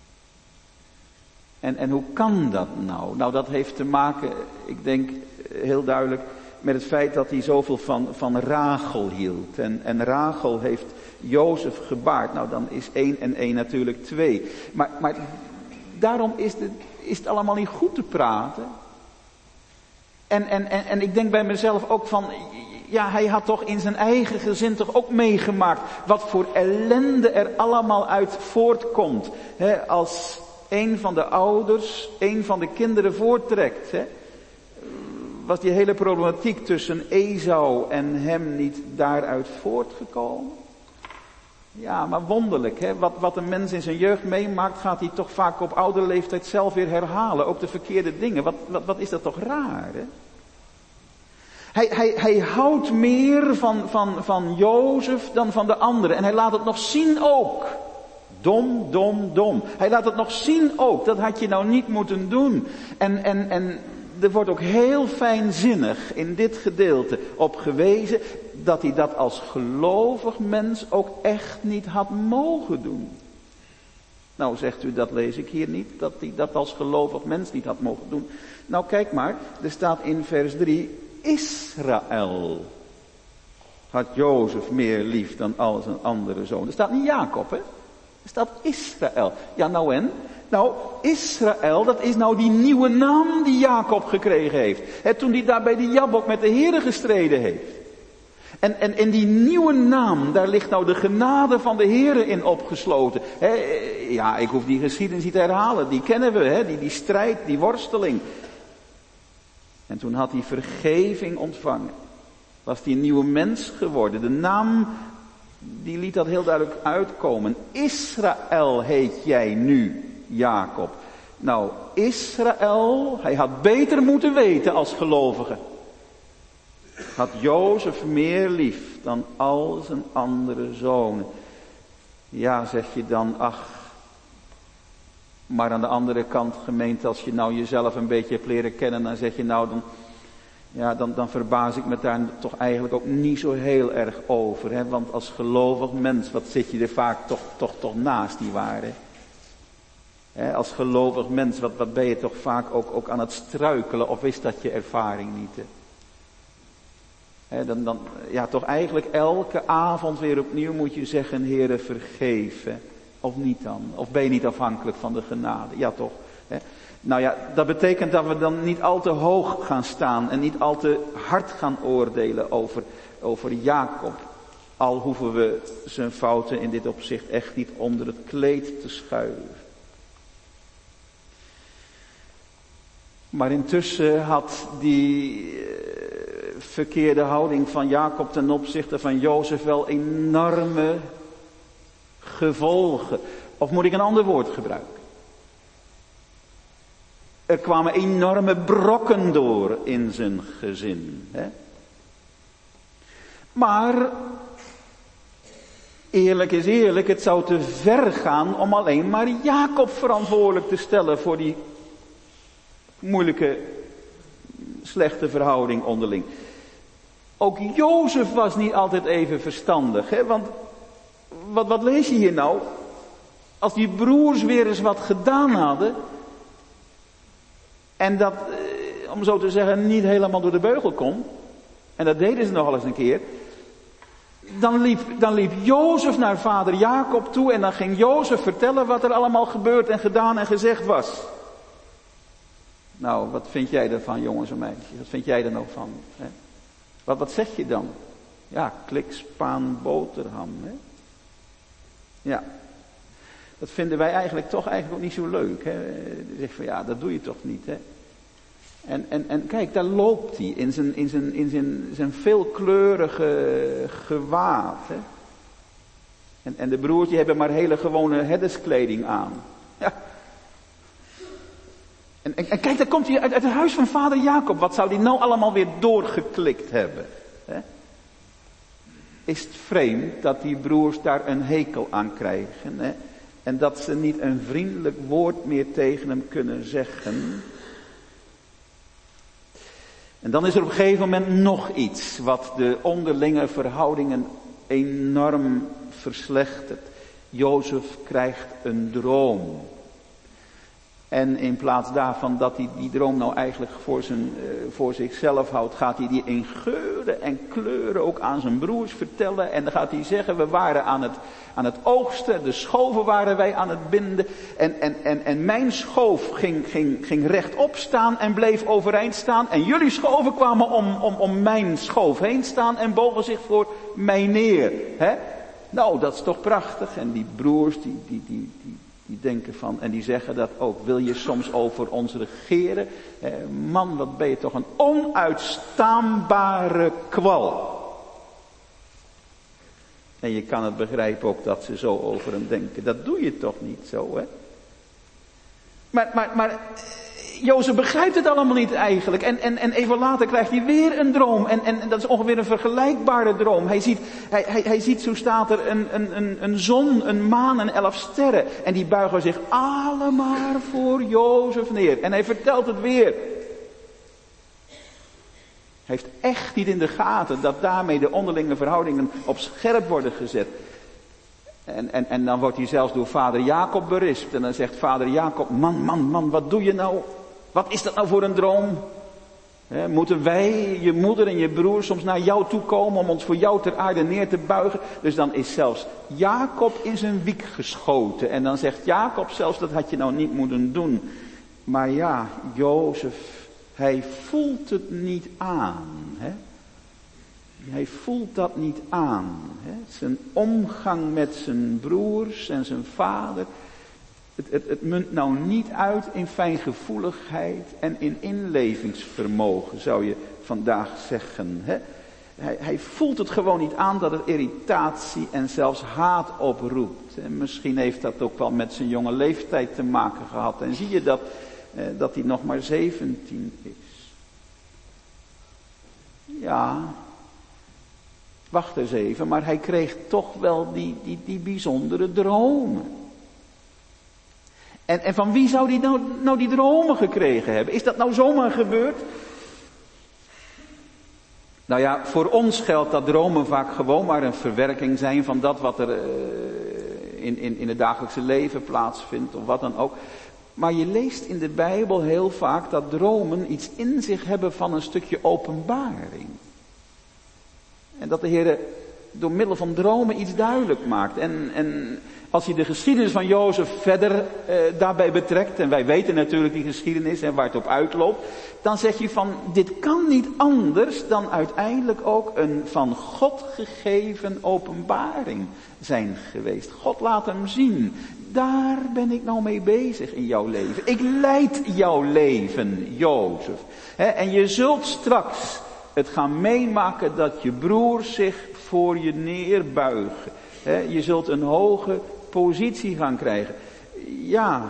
En hoe kan dat nou? Nou, dat heeft te maken, ik denk heel duidelijk, met het feit dat hij zoveel van Rachel hield. En Rachel heeft Jozef gebaard. Nou, dan is 1 en 1 natuurlijk 2. Maar daarom is het allemaal niet goed te praten. En ik denk bij mezelf ook van, ja, hij had toch in zijn eigen gezin toch ook meegemaakt wat voor ellende er allemaal uit voortkomt. Hè, als een van de ouders, een van de kinderen voorttrekt. Hè, was die hele problematiek tussen Esau en hem niet daaruit voortgekomen? Ja, maar wonderlijk, hè? Wat een mens in zijn jeugd meemaakt, gaat hij toch vaak op oudere leeftijd zelf weer herhalen. Ook de verkeerde dingen. Wat is dat toch raar, hè? Hij houdt meer van Jozef dan van de anderen. En hij laat het nog zien ook. Dom. Hij laat het nog zien ook. Dat had je nou niet moeten doen. En er wordt ook heel fijnzinnig in dit gedeelte op gewezen dat hij dat als gelovig mens ook echt niet had mogen doen. Nou, zegt u, dat lees ik hier niet, dat hij dat als gelovig mens niet had mogen doen. Nou, kijk maar, er staat in vers 3, Israël had Jozef meer lief dan al zijn andere zonen. Er staat niet Jacob, hè? Er staat Israël. Ja, nou en? Nou, Israël, dat is nou die nieuwe naam die Jacob gekregen heeft. Toen hij daar bij die Jabok met de Heere gestreden heeft. En in die nieuwe naam, daar ligt nou de genade van de Heere in opgesloten. Ja, ik hoef die geschiedenis niet te herhalen. Die kennen we, die strijd, die worsteling. En toen had hij vergeving ontvangen. Was hij een nieuwe mens geworden. De naam, die liet dat heel duidelijk uitkomen. Israël heet jij nu, Jacob. Nou, Israël, hij had beter moeten weten als gelovige. Had Jozef meer lief dan al zijn andere zonen. Ja, zeg je dan, ach. Maar aan de andere kant, gemeente, als je nou jezelf een beetje hebt leren kennen, dan zeg je nou, dan verbaas ik me daar toch eigenlijk ook niet zo heel erg over. Hè? Want als gelovig mens, wat zit je er vaak toch naast die waarde? Als gelovig mens, wat ben je toch vaak ook aan het struikelen, of is dat je ervaring niet? Dan toch eigenlijk elke avond weer opnieuw moet je zeggen, Heere, vergeef. Of niet dan? Of ben je niet afhankelijk van de genade? Ja toch? Hè? Nou ja, dat betekent dat we dan niet al te hoog gaan staan en niet al te hard gaan oordelen over Jacob. Al hoeven we zijn fouten in dit opzicht echt niet onder het kleed te schuiven. Maar intussen had die verkeerde houding van Jacob ten opzichte van Jozef wel enorme gevolgen. Of moet ik een ander woord gebruiken? Er kwamen enorme brokken door in zijn gezin. Hè? Maar, eerlijk is eerlijk, het zou te ver gaan om alleen maar Jacob verantwoordelijk te stellen voor die moeilijke, slechte verhouding onderling. Ook Jozef was niet altijd even verstandig. Hè? Want, wat lees je hier nou? Als die broers weer eens wat gedaan hadden, en dat, om zo te zeggen, niet helemaal door de beugel kon, en dat deden ze nogal eens een keer, dan liep Jozef naar vader Jacob toe en dan ging Jozef vertellen wat er allemaal gebeurd en gedaan en gezegd was. Nou, wat vind jij ervan, jongens en meisjes? Wat vind jij er nou van? Hè? Wat zeg je dan? Ja, klik, spaan, boterham. Hè? Ja. Dat vinden wij eigenlijk ook niet zo leuk. Hè? Je zegt van ja, dat doe je toch niet. Hè? En kijk, daar loopt hij in zijn veelkleurige gewaad. Hè? En de broers die hebben maar hele gewone herderskleding aan. Ja. En kijk, daar komt hij uit het huis van vader Jacob. Wat zou die nou allemaal weer doorgeklikt hebben? Hè? Is het vreemd dat die broers daar een hekel aan krijgen? Hè? En dat ze niet een vriendelijk woord meer tegen hem kunnen zeggen. En dan is er op een gegeven moment nog iets wat de onderlinge verhoudingen enorm verslechtert. Jozef krijgt een droom. En in plaats daarvan dat hij die droom nou eigenlijk voor zichzelf houdt, gaat hij die in geuren en kleuren ook aan zijn broers vertellen. En dan gaat hij zeggen, we waren aan het oogsten, de schoven waren wij aan het binden. En mijn schoof ging rechtop staan en bleef overeind staan. En jullie schoven kwamen om mijn schoof heen staan en bogen zich voor mij neer. Hè? Nou, dat is toch prachtig. En die broers, die denken van, en die zeggen dat ook. Wil je soms over ons regeren? Man, wat ben je toch een onuitstaanbare kwal. En je kan het begrijpen ook dat ze zo over hem denken. Dat doe je toch niet zo, hè? Maar Jozef begrijpt het allemaal niet eigenlijk. En even later krijgt hij weer een droom. En dat is ongeveer een vergelijkbare droom. Hij ziet, zo staat er, een zon, een maan en 11 sterren. En die buigen zich allemaal voor Jozef neer. En hij vertelt het weer. Hij heeft echt niet in de gaten dat daarmee de onderlinge verhoudingen op scherp worden gezet. En dan wordt hij zelfs door vader Jacob berispt. En dan zegt vader Jacob, man, wat doe je nou? Wat is dat nou voor een droom? Moeten wij, je moeder en je broer, soms naar jou toe komen om ons voor jou ter aarde neer te buigen? Dus dan is zelfs Jacob in zijn wiek geschoten. En dan zegt Jacob zelfs, dat had je nou niet moeten doen. Maar ja, Jozef, hij voelt het niet aan. Hè? Hij voelt dat niet aan. Hè? Zijn omgang met zijn broers en zijn vader. Het munt nou niet uit in fijngevoeligheid en in inlevingsvermogen, zou je vandaag zeggen. Hè? Hij voelt het gewoon niet aan dat het irritatie en zelfs haat oproept. En misschien heeft dat ook wel met zijn jonge leeftijd te maken gehad. En zie je dat hij nog maar 17 is. Ja, wacht eens even, maar hij kreeg toch wel die bijzondere dromen. En van wie zou hij nou die dromen gekregen hebben? Is dat nou zomaar gebeurd? Nou ja, voor ons geldt dat dromen vaak gewoon maar een verwerking zijn van dat wat er in het dagelijkse leven plaatsvindt of wat dan ook. Maar je leest in de Bijbel heel vaak dat dromen iets in zich hebben van een stukje openbaring. En dat de Heer door middel van dromen iets duidelijk maakt. En als je de geschiedenis van Jozef verder daarbij betrekt, en wij weten natuurlijk die geschiedenis en waar het op uitloopt, dan zeg je van, dit kan niet anders dan uiteindelijk ook een van God gegeven openbaring zijn geweest. God laat hem zien, daar ben ik nou mee bezig in jouw leven. Ik leid jouw leven, Jozef. En je zult straks het gaan meemaken dat je broers zich voor je neerbuigen. Je zult een hoge positie gaan krijgen. Ja.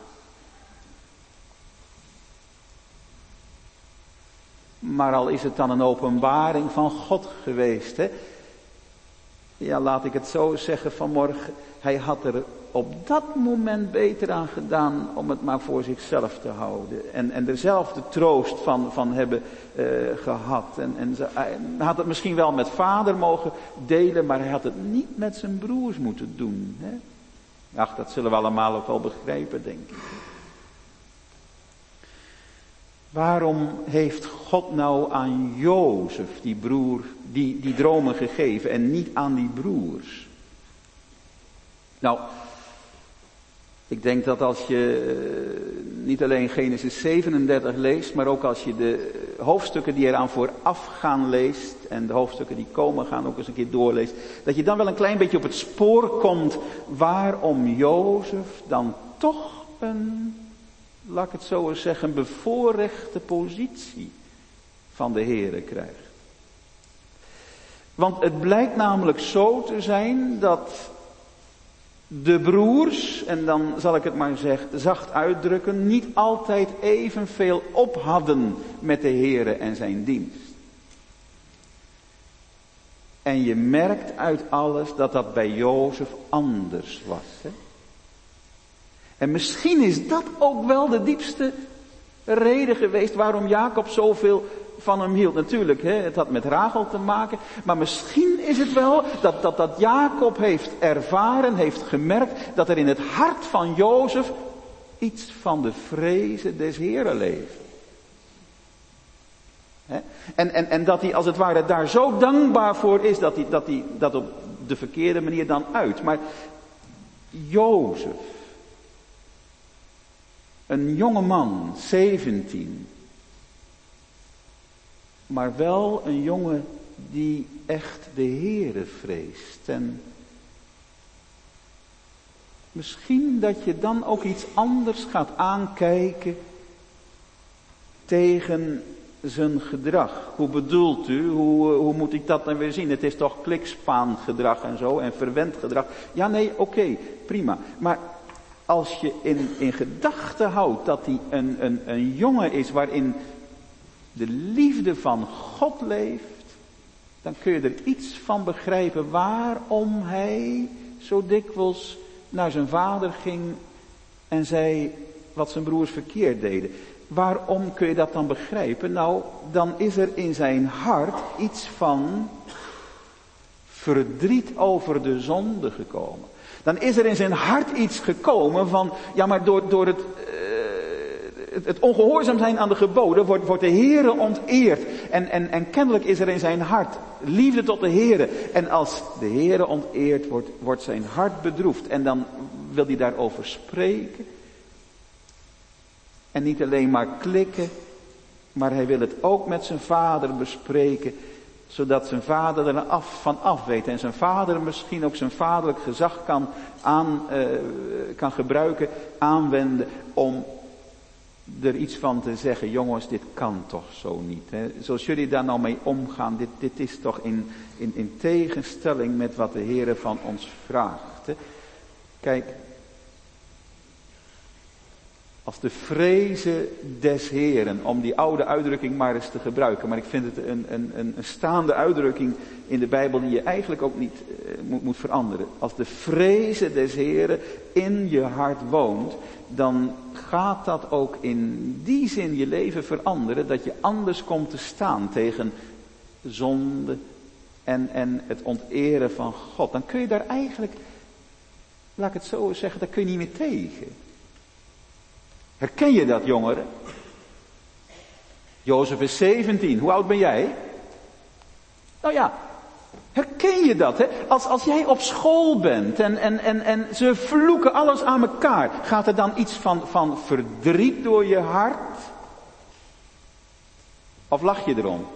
Maar al is het dan een openbaring van God geweest. Ja, laat ik het zo zeggen vanmorgen. Hij had er op dat moment beter aan gedaan om het maar voor zichzelf te houden. En er zelf de troost van hebben gehad. Hij had het misschien wel met vader mogen delen, maar hij had het niet met zijn broers moeten doen. Ach, dat zullen we allemaal ook wel begrijpen, denk ik. Waarom heeft God nou aan Jozef, die broer, die dromen gegeven en niet aan die broers? Nou, ik denk dat als je niet alleen Genesis 37 leest, maar ook als je de hoofdstukken die eraan vooraf gaan leest en de hoofdstukken die komen gaan ook eens een keer doorleest, dat je dan wel een klein beetje op het spoor komt waarom Jozef dan toch een, laat ik het zo eens zeggen, bevoorrechte positie van de Heere krijgt. Want het blijkt namelijk zo te zijn dat de broers, en dan zal ik het maar zacht uitdrukken, niet altijd evenveel op hadden met de Heere en zijn dienst. En je merkt uit alles dat dat bij Jozef anders was. En misschien is dat ook wel de diepste reden geweest waarom Jacob zoveel van hem hield. Natuurlijk, het had met Rachel te maken. Maar misschien is het wel dat Jacob heeft ervaren, heeft gemerkt dat er in het hart van Jozef iets van de vrezen des Heeren leeft. En dat hij als het ware daar zo dankbaar voor is dat hij dat op de verkeerde manier dan uit. Maar Jozef, een jonge man, 17... maar wel een jongen die echt de Heere vreest. En misschien dat je dan ook iets anders gaat aankijken tegen zijn gedrag. Hoe bedoelt u? Hoe moet ik dat dan weer zien? Het is toch klikspaangedrag en zo en verwend gedrag. Ja, nee, oké, prima. Maar als je in gedachten houdt dat hij een jongen is waarin de liefde van God leeft, dan kun je er iets van begrijpen waarom hij zo dikwijls naar zijn vader ging en zei wat zijn broers verkeerd deden. Waarom kun je dat dan begrijpen? Nou, dan is er in zijn hart iets van verdriet over de zonde gekomen. Dan is er in zijn hart iets gekomen van, ja, maar door het ongehoorzaam zijn aan de geboden wordt de Heere onteerd. En kennelijk is er in zijn hart liefde tot de Heere. En als de Heere onteerd wordt zijn hart bedroefd. En dan wil hij daarover spreken. En niet alleen maar klikken, maar hij wil het ook met zijn vader bespreken. Zodat zijn vader er van af weet. En zijn vader misschien ook zijn vaderlijk gezag kan gebruiken, aanwenden om er iets van te zeggen. Jongens, dit kan toch zo niet. Hè? Zoals jullie daar nou mee omgaan, dit is toch in tegenstelling met wat de Heere van ons vraagt. Hè? Kijk, als de vrezen des Heeren, om die oude uitdrukking maar eens te gebruiken. Maar ik vind het een staande uitdrukking in de Bijbel die je eigenlijk ook niet moet veranderen. Als de vrezen des Heeren in je hart woont, dan gaat dat ook in die zin je leven veranderen. Dat je anders komt te staan tegen zonde en het onteren van God. Dan kun je daar eigenlijk, laat ik het zo zeggen, daar kun je niet meer tegen. Herken je dat, jongeren? Jozef is 17. Hoe oud ben jij? Nou ja, Herken je dat? Hè? Als jij op school bent en ze vloeken alles aan elkaar. Gaat er dan iets van verdriet door je hart? Of lach je erom?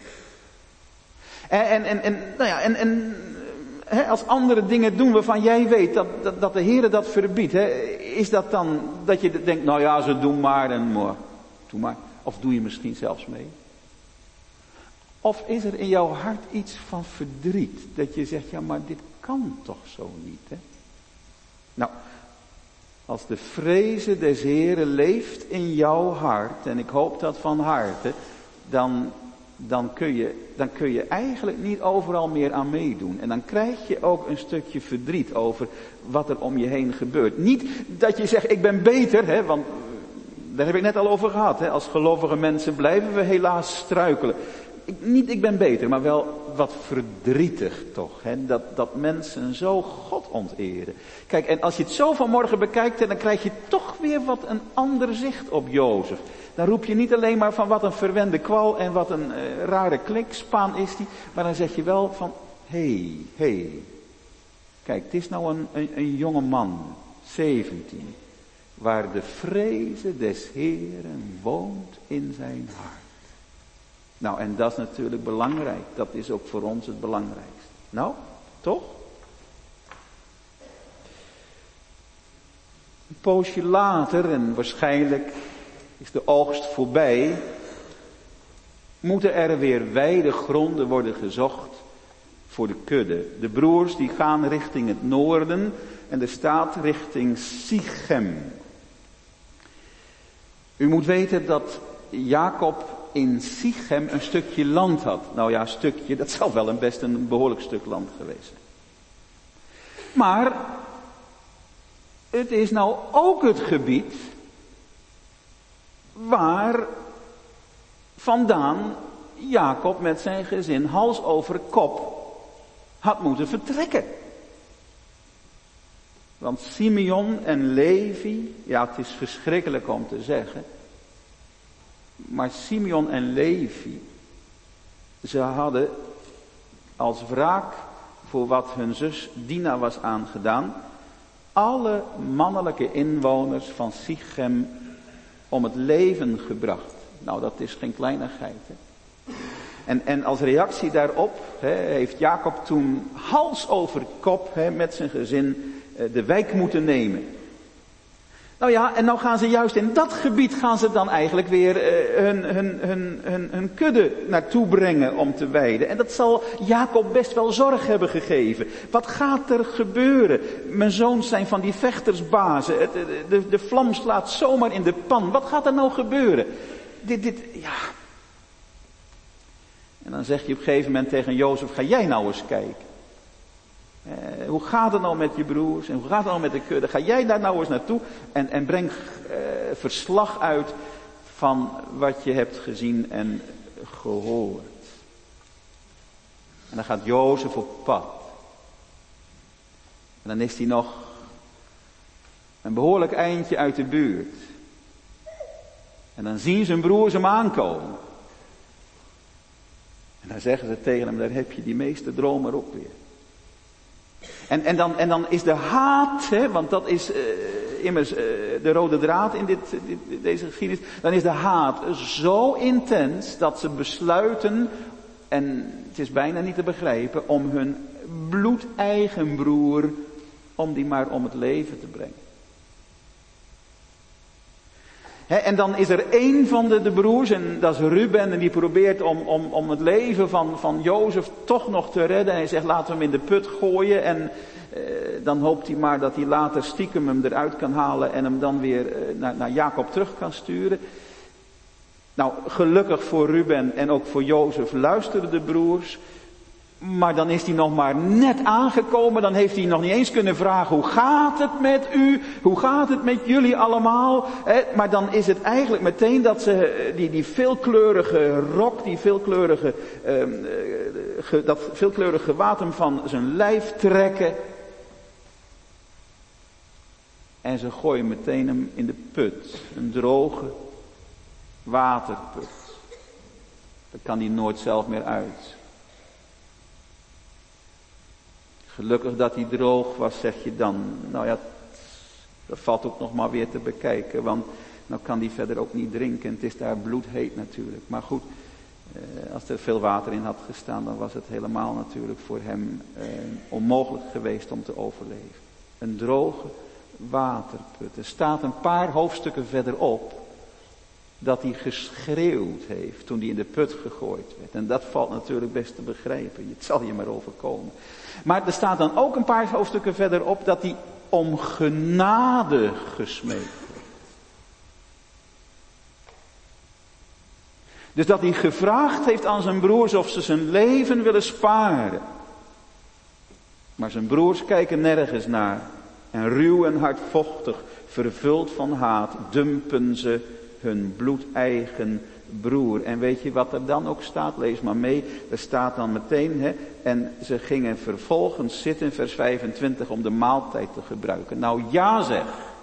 Als andere dingen doen waarvan jij weet dat de Heer dat verbiedt. Hè, is dat dan dat je denkt, nou ja, ze doen maar en doe maar. Of doe je misschien zelfs mee? Of is er in jouw hart iets van verdriet? Dat je zegt, ja maar dit kan toch zo niet, hè? Nou, als de vreze des Heren leeft in jouw hart, en ik hoop dat van harte, dan kun je eigenlijk niet overal meer aan meedoen. En dan krijg je ook een stukje verdriet over wat er om je heen gebeurt. Niet dat je zegt, ik ben beter, hè, want daar heb ik net al over gehad. Hè. Als gelovige mensen blijven we helaas struikelen. Niet ik ben beter, maar wel wat verdrietig toch. Hè? Dat mensen zo God onteren. Kijk, en als je het zo vanmorgen bekijkt, dan krijg je toch weer wat een ander zicht op Jozef. Dan roep je niet alleen maar van wat een verwende kwal en wat een rare klikspaan is die. Maar dan zeg je wel van, hey. Kijk, het is nou een jonge man, 17. Waar de vreze des Heeren woont in zijn hart. Nou, en dat is natuurlijk belangrijk. Dat is ook voor ons het belangrijkste. Nou, toch? Een poosje later, en waarschijnlijk is de oogst voorbij, moeten er weer weidegronden worden gezocht voor de kudde. De broers die gaan richting het noorden en er staat richting Sichem. U moet weten dat Jacob in Sichem een stukje land had. Nou ja, een stukje, dat zal wel best een behoorlijk stuk land geweest zijn. Maar het is nou ook het gebied waar vandaan Jacob met zijn gezin hals over kop had moeten vertrekken. Want Simeon en Levi, ja, het is verschrikkelijk om te zeggen, maar Simeon en Levi, ze hadden als wraak voor wat hun zus Dina was aangedaan, alle mannelijke inwoners van Sichem om het leven gebracht. Nou, dat is geen kleinigheid, hè? En als reactie daarop heeft Jacob toen hals over kop met zijn gezin de wijk moeten nemen. Nou ja, en nou gaan ze juist in dat gebied gaan ze dan eigenlijk weer hun kudde naartoe brengen om te weiden. En dat zal Jacob best wel zorg hebben gegeven. Wat gaat er gebeuren? Mijn zoons zijn van die vechtersbazen. De vlam slaat zomaar in de pan. Wat gaat er nou gebeuren? Ja. En dan zeg je op een gegeven moment tegen Jozef, ga jij nou eens kijken. Hoe gaat het nou met je broers? En hoe gaat het nou met de kudde? Ga jij daar nou eens naartoe en breng verslag uit van wat je hebt gezien en gehoord. En dan gaat Jozef op pad. En dan is hij nog een behoorlijk eindje uit de buurt. En dan zien zijn broers hem aankomen. En dan zeggen ze tegen hem, daar heb je die meeste dromer ook weer. En dan is de haat, want dat is immers de rode draad in deze geschiedenis. Dan is de haat zo intens dat ze besluiten, en het is bijna niet te begrijpen, om hun bloedeigen broer, om die maar om het leven te brengen. En dan is er één van de broers, en dat is Ruben, en die probeert om het leven van Jozef toch nog te redden. En hij zegt, laten we hem in de put gooien. En dan hoopt hij maar dat hij later stiekem hem eruit kan halen en hem dan weer naar Jacob terug kan sturen. Nou, gelukkig voor Ruben en ook voor Jozef luisteren de broers. Maar dan is hij nog maar net aangekomen. Dan heeft hij nog niet eens kunnen vragen, hoe gaat het met u? Hoe gaat het met jullie allemaal? Maar dan is het eigenlijk meteen dat ze die veelkleurige rok, die dat veelkleurige gewaad van zijn lijf trekken. En ze gooien meteen hem in de put. Een droge waterput. Daar kan hij nooit zelf meer uit. Gelukkig dat hij droog was, zeg je dan. Nou ja, dat valt ook nog maar weer te bekijken. Want nou kan hij verder ook niet drinken. Het is daar bloedheet natuurlijk. Maar goed, als er veel water in had gestaan, dan was het helemaal natuurlijk voor hem onmogelijk geweest om te overleven. Een droge waterput. Er staat een paar hoofdstukken verderop dat hij geschreeuwd heeft toen hij in de put gegooid werd. En dat valt natuurlijk best te begrijpen. Het zal je maar overkomen. Maar er staat dan ook een paar hoofdstukken verderop dat hij om genade gesmeekt werd. Dus dat hij gevraagd heeft aan zijn broers of ze zijn leven willen sparen. Maar zijn broers kijken nergens naar. En ruw en hardvochtig, vervuld van haat, dumpen ze hun bloedeigen broer. En weet je wat er dan ook staat? Lees maar mee. Er staat dan meteen, en ze gingen vervolgens zitten, vers 25, om de maaltijd te gebruiken. Nou ja zeg.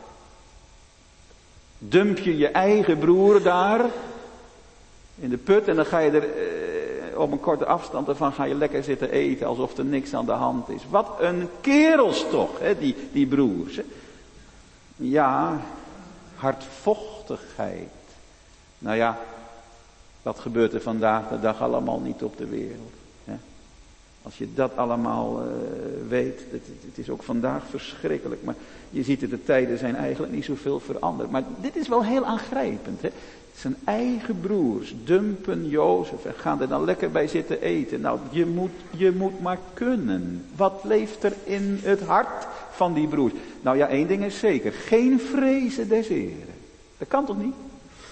Dump je je eigen broer daar in de put en dan ga je er op een korte afstand ervan ga je lekker zitten eten alsof er niks aan de hand is. Wat een kerels toch, die broers. Ja, hardvochtigheid. Nou ja, wat gebeurt er vandaag de dag allemaal niet op de wereld. Hè? Als je dat allemaal weet, het is ook vandaag verschrikkelijk. Maar je ziet het, de tijden zijn eigenlijk niet zoveel veranderd. Maar dit is wel heel aangrijpend. Hè? Zijn eigen broers dumpen Jozef en gaan er dan lekker bij zitten eten. Nou, je moet maar kunnen. Wat leeft er in het hart van die broers? Nou ja, één ding is zeker. Geen vrezen des Heren. Dat kan toch niet?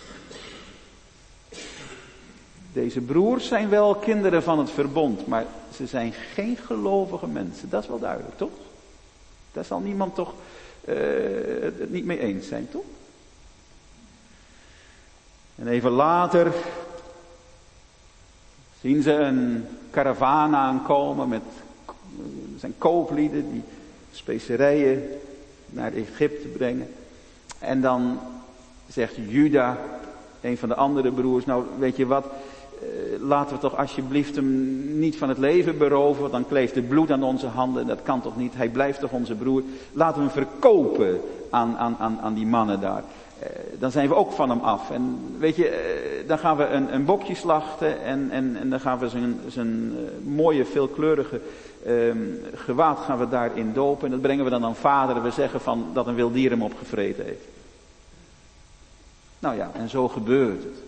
Deze broers zijn wel kinderen van het verbond, maar ze zijn geen gelovige mensen. Dat is wel duidelijk, toch? Daar zal niemand toch het niet mee eens zijn, toch? En even later zien ze een karavaan aankomen met zijn kooplieden die specerijen naar Egypte brengen. En dan zegt Juda, een van de andere broers, nou weet je wat, laten we toch alsjeblieft hem niet van het leven beroven, want dan kleeft het bloed aan onze handen, dat kan toch niet, hij blijft toch onze broer. Laten we hem verkopen aan die mannen daar. Dan zijn we ook van hem af. En weet je, dan gaan we een bokje slachten en dan gaan we zijn mooie veelkleurige gewaad gaan we daarin dopen. En dat brengen we dan aan vader en we zeggen van dat een wild dier hem opgevreten heeft. Nou ja, en zo gebeurt het.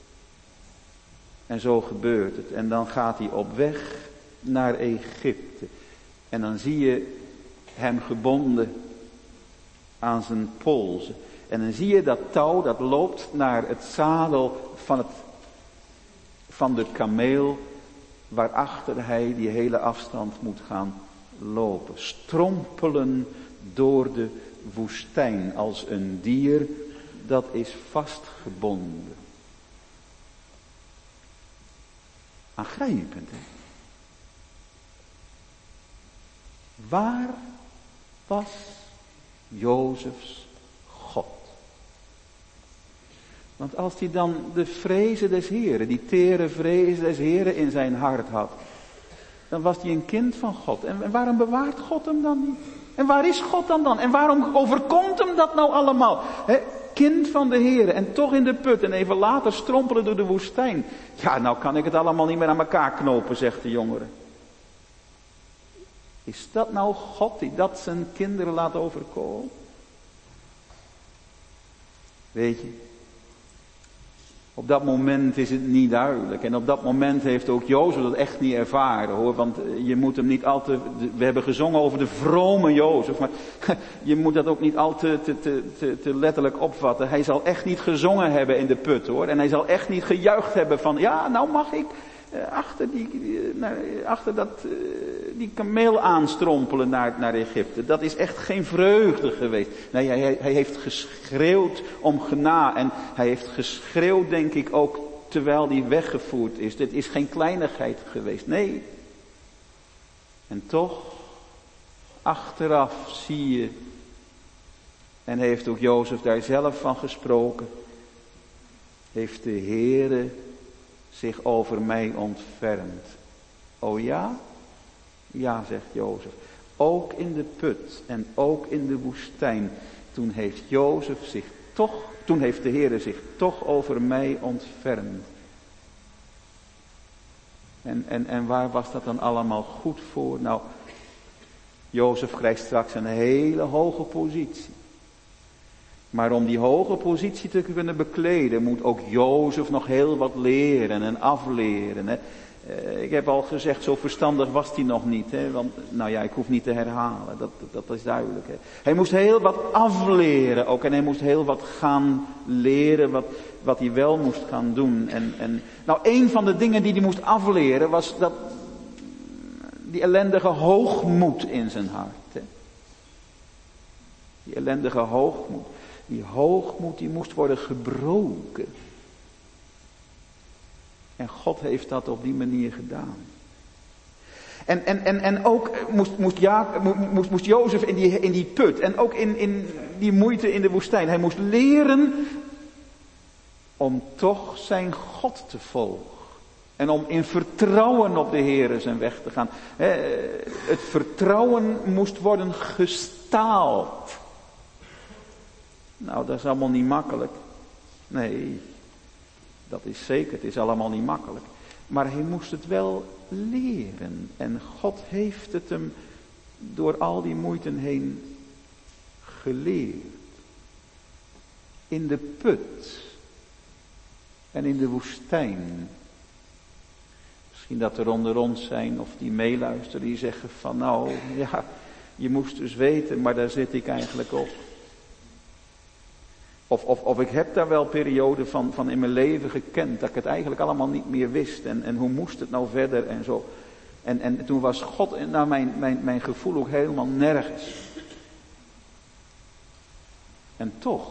En zo gebeurt het. En dan gaat hij op weg naar Egypte. En dan zie je hem gebonden aan zijn polsen. En dan zie je dat touw dat loopt naar het zadel van de kameel, waarachter hij die hele afstand moet gaan lopen. Strompelen door de woestijn als een dier dat is vastgebonden. Aangrijpend, hè? Waar was Jozefs God? Want als hij dan de vrezen des Heren, die tere vrezen des Heren in zijn hart had, dan was hij een kind van God. En waarom bewaart God hem dan niet? En waar is God dan? En waarom overkomt hem dat nou allemaal? Kind van de Here en toch in de put en even later strompelen door de woestijn. Ja, nou kan ik het allemaal niet meer aan elkaar knopen, zegt de jongere. Is dat nou God die dat zijn kinderen laat overkomen? Weet je, op dat moment is het niet duidelijk. En op dat moment heeft ook Jozef dat echt niet ervaren, hoor. Want je moet hem niet al te... We hebben gezongen over de vrome Jozef. Maar je moet dat ook niet al te letterlijk opvatten. Hij zal echt niet gezongen hebben in de put, hoor. En hij zal echt niet gejuicht hebben van... Ja, nou mag ik achter die kameel aanstrompelen naar Egypte. Dat is echt geen vreugde geweest. Nee, hij heeft geschreeuwd om genade. En hij heeft geschreeuwd, denk ik, ook terwijl hij weggevoerd is. Dit is geen kleinigheid geweest. Nee. En toch, achteraf zie je, en heeft ook Jozef daar zelf van gesproken, heeft de Heere zich over mij ontfermd. O ja? Ja, zegt Jozef. ook in de put en ook in de woestijn, toen heeft de Heere zich toch over mij ontfermd. En waar was dat dan allemaal goed voor? Nou, Jozef krijgt straks een hele hoge positie. Maar om die hoge positie te kunnen bekleden, moet ook Jozef nog heel wat leren en afleren. Hè. Ik heb al gezegd, zo verstandig was hij nog niet. Hè. Want, nou ja, ik hoef niet te herhalen, dat is duidelijk. Hè. Hij moest heel wat afleren ook. En hij moest heel wat gaan leren wat hij wel moest gaan doen. Nou, een van de dingen die hij moest afleren was die ellendige hoogmoed in zijn hart. Hè. Die ellendige hoogmoed. Die hoogmoed die moest worden gebroken. En God heeft dat op die manier gedaan. En ook moest Jozef in die put. En ook in die moeite in de woestijn. Hij moest leren om toch zijn God te volgen. En om in vertrouwen op de Heere zijn weg te gaan. Het vertrouwen moest worden gestaald. Nou, dat is allemaal niet makkelijk. Nee, dat is zeker, het is allemaal niet makkelijk. Maar hij moest het wel leren. En God heeft het hem door al die moeiten heen geleerd. In de put en in de woestijn. Misschien dat er onder ons zijn of die meeluisteren die zeggen van nou ja, je moest dus weten, maar daar zit ik eigenlijk op. Of ik heb daar wel perioden van in mijn leven gekend, dat ik het eigenlijk allemaal niet meer wist. En hoe moest het nou verder en zo. En toen was God naar mijn gevoel ook helemaal nergens. En toch,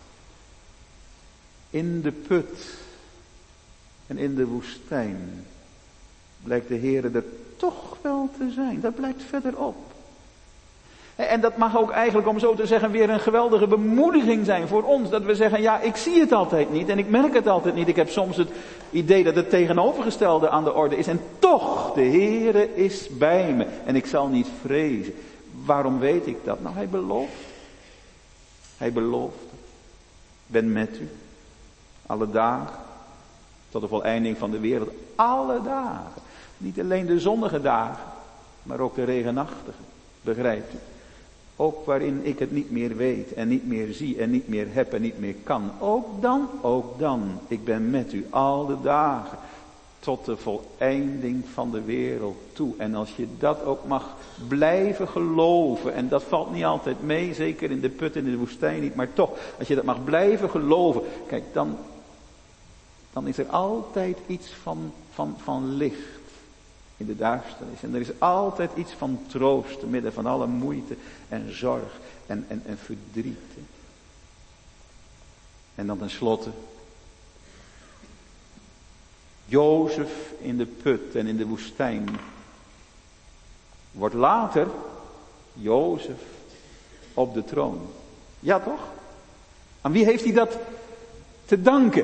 in de put en in de woestijn, blijkt de Heere er toch wel te zijn. Dat blijkt verderop. En dat mag ook eigenlijk, om zo te zeggen, weer een geweldige bemoediging zijn voor ons. Dat we zeggen, ja, ik zie het altijd niet en ik merk het altijd niet. Ik heb soms het idee dat het tegenovergestelde aan de orde is. En toch, de Heere is bij me en ik zal niet vrezen. Waarom weet ik dat? Nou, hij belooft. Hij belooft. Ik ben met u. Alle dagen. Tot de voleinding van de wereld. Alle dagen. Niet alleen de zonnige dagen, maar ook de regenachtige. Begrijpt u? Ook waarin ik het niet meer weet en niet meer zie en niet meer heb en niet meer kan. Ook dan. Ik ben met u al de dagen tot de voleinding van de wereld toe. En als je dat ook mag blijven geloven, en dat valt niet altijd mee, zeker in de put en in de woestijn niet, maar toch, als je dat mag blijven geloven, kijk, dan is er altijd iets van licht in de duisternis. En er is altijd iets van troost te midden van alle moeite en zorg en verdriet. En dan tenslotte Jozef in de put en in de woestijn wordt later Jozef op de troon. Ja toch? Aan wie heeft hij dat te danken?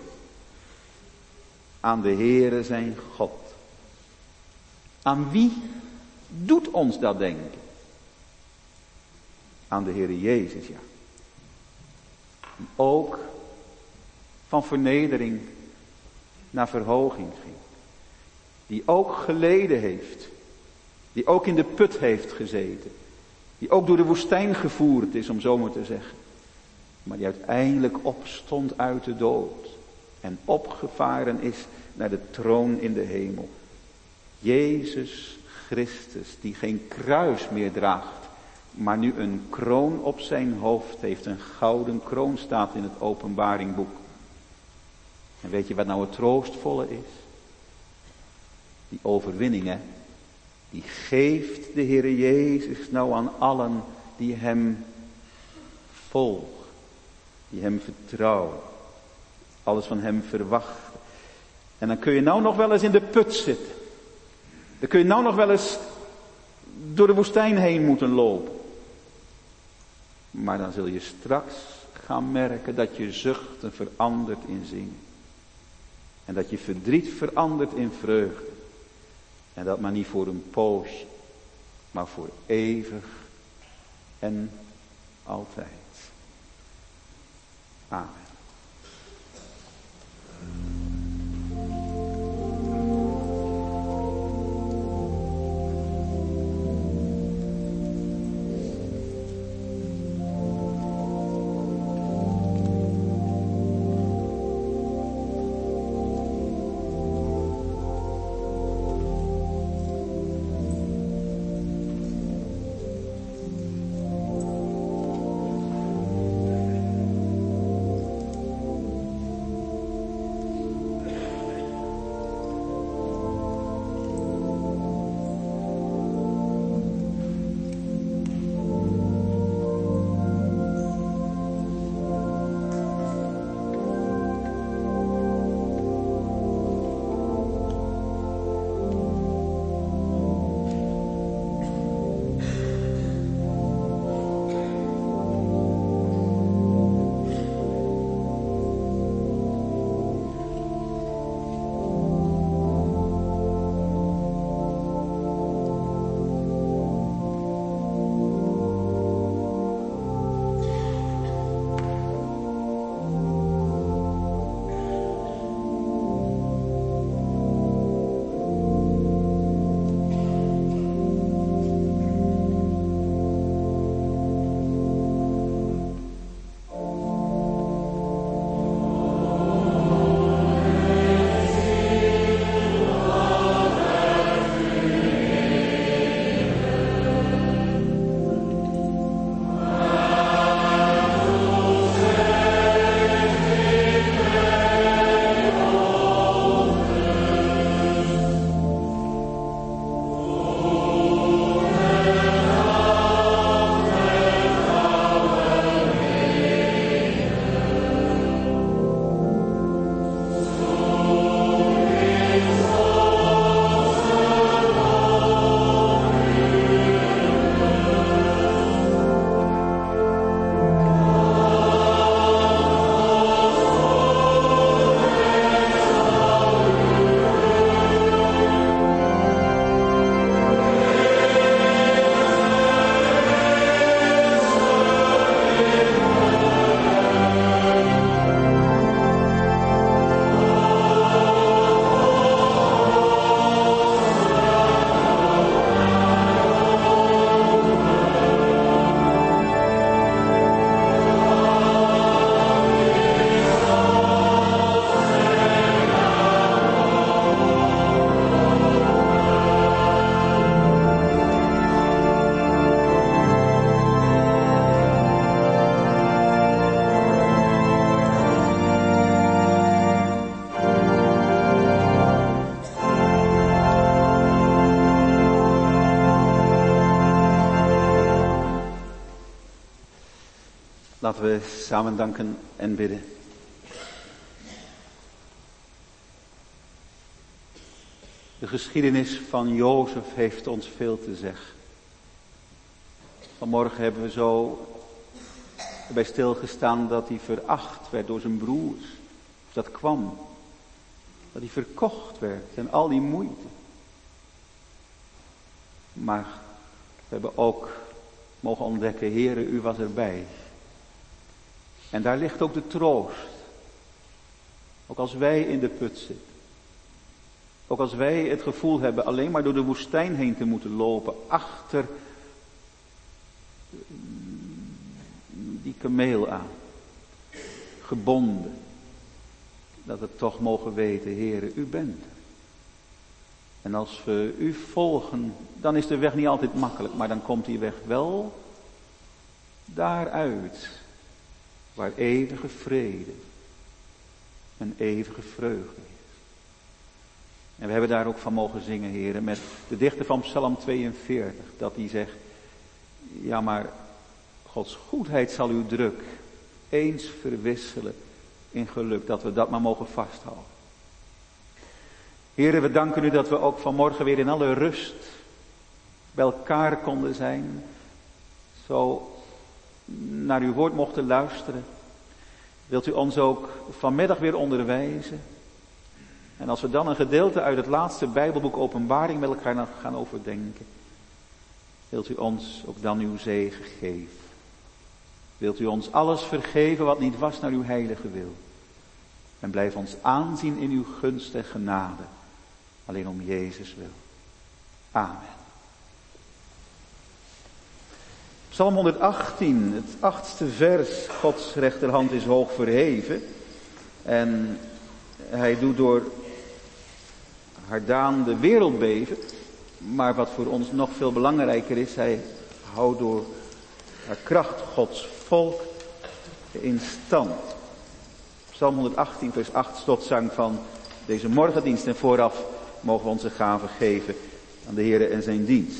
Aan de Heere zijn God. Aan wie doet ons dat denken? Aan de Heere Jezus, ja. Die ook van vernedering naar verhoging ging. Die ook geleden heeft. Die ook in de put heeft gezeten. Die ook door de woestijn gevoerd is, om zo maar te zeggen. Maar die uiteindelijk opstond uit de dood. En opgevaren is naar de troon in de hemel. Jezus Christus, die geen kruis meer draagt, maar nu een kroon op zijn hoofd heeft. Een gouden kroon staat in het Openbaringboek. En weet je wat nou het troostvolle is? Die overwinning, hè? Die geeft de Heere Jezus nou aan allen die hem volgen. Die hem vertrouwen. Alles van hem verwachten. En dan kun je nou nog wel eens in de put zitten. Dan kun je nou nog wel eens door de woestijn heen moeten lopen. Maar dan zul je straks gaan merken dat je zuchten verandert in zingen. En dat je verdriet verandert in vreugde. En dat maar niet voor een poosje. maar voor eeuwig en altijd. Amen. Laten we samen danken en bidden. De geschiedenis van Jozef heeft ons veel te zeggen. Vanmorgen hebben we zo bij stilgestaan dat hij veracht werd door zijn broers. Dat kwam. Dat hij verkocht werd en al die moeite. Maar we hebben ook mogen ontdekken, Heere, u was erbij. En daar ligt ook de troost. Ook als wij in de put zitten. Ook als wij het gevoel hebben alleen maar door de woestijn heen te moeten lopen. Achter die kameel aan. Gebonden. Dat we toch mogen weten, Heere, u bent er. En als we u volgen, dan is de weg niet altijd makkelijk. Maar dan komt die weg wel daaruit. Waar eeuwige vrede en eeuwige vreugde is. En we hebben daar ook van mogen zingen, heren, met de dichter van Psalm 42. Dat die zegt, ja maar Gods goedheid zal uw druk eens verwisselen in geluk. Dat we dat maar mogen vasthouden. Heren, we danken u dat we ook vanmorgen weer in alle rust bij elkaar konden zijn. Zo naar uw woord mochten luisteren. Wilt u ons ook vanmiddag weer onderwijzen. En als we dan een gedeelte uit het laatste Bijbelboek Openbaring met elkaar gaan overdenken. wilt u ons ook dan uw zegen geven. Wilt u ons alles vergeven wat niet was naar uw heilige wil. En blijf ons aanzien in uw gunst en genade. Alleen om Jezus wil. Amen. Psalm 118, het 8e vers. Gods rechterhand is hoog verheven. En hij doet door haar daan de wereld beven. Maar wat voor ons nog veel belangrijker is, hij houdt door haar kracht Gods volk in stand. Psalm 118 vers 8, slotzang van deze morgendienst. En vooraf mogen we onze gaven geven aan de Heere en zijn dienst.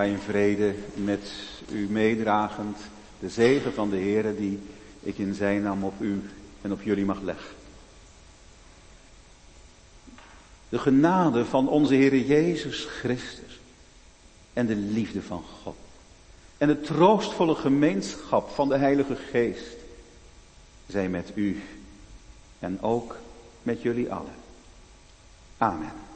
in vrede met u meedragend de zegen van de Heere die ik in zijn naam op u en op jullie mag leggen. De genade van onze Heere Jezus Christus en de liefde van God en de troostvolle gemeenschap van de Heilige Geest zij met u en ook met jullie allen. Amen.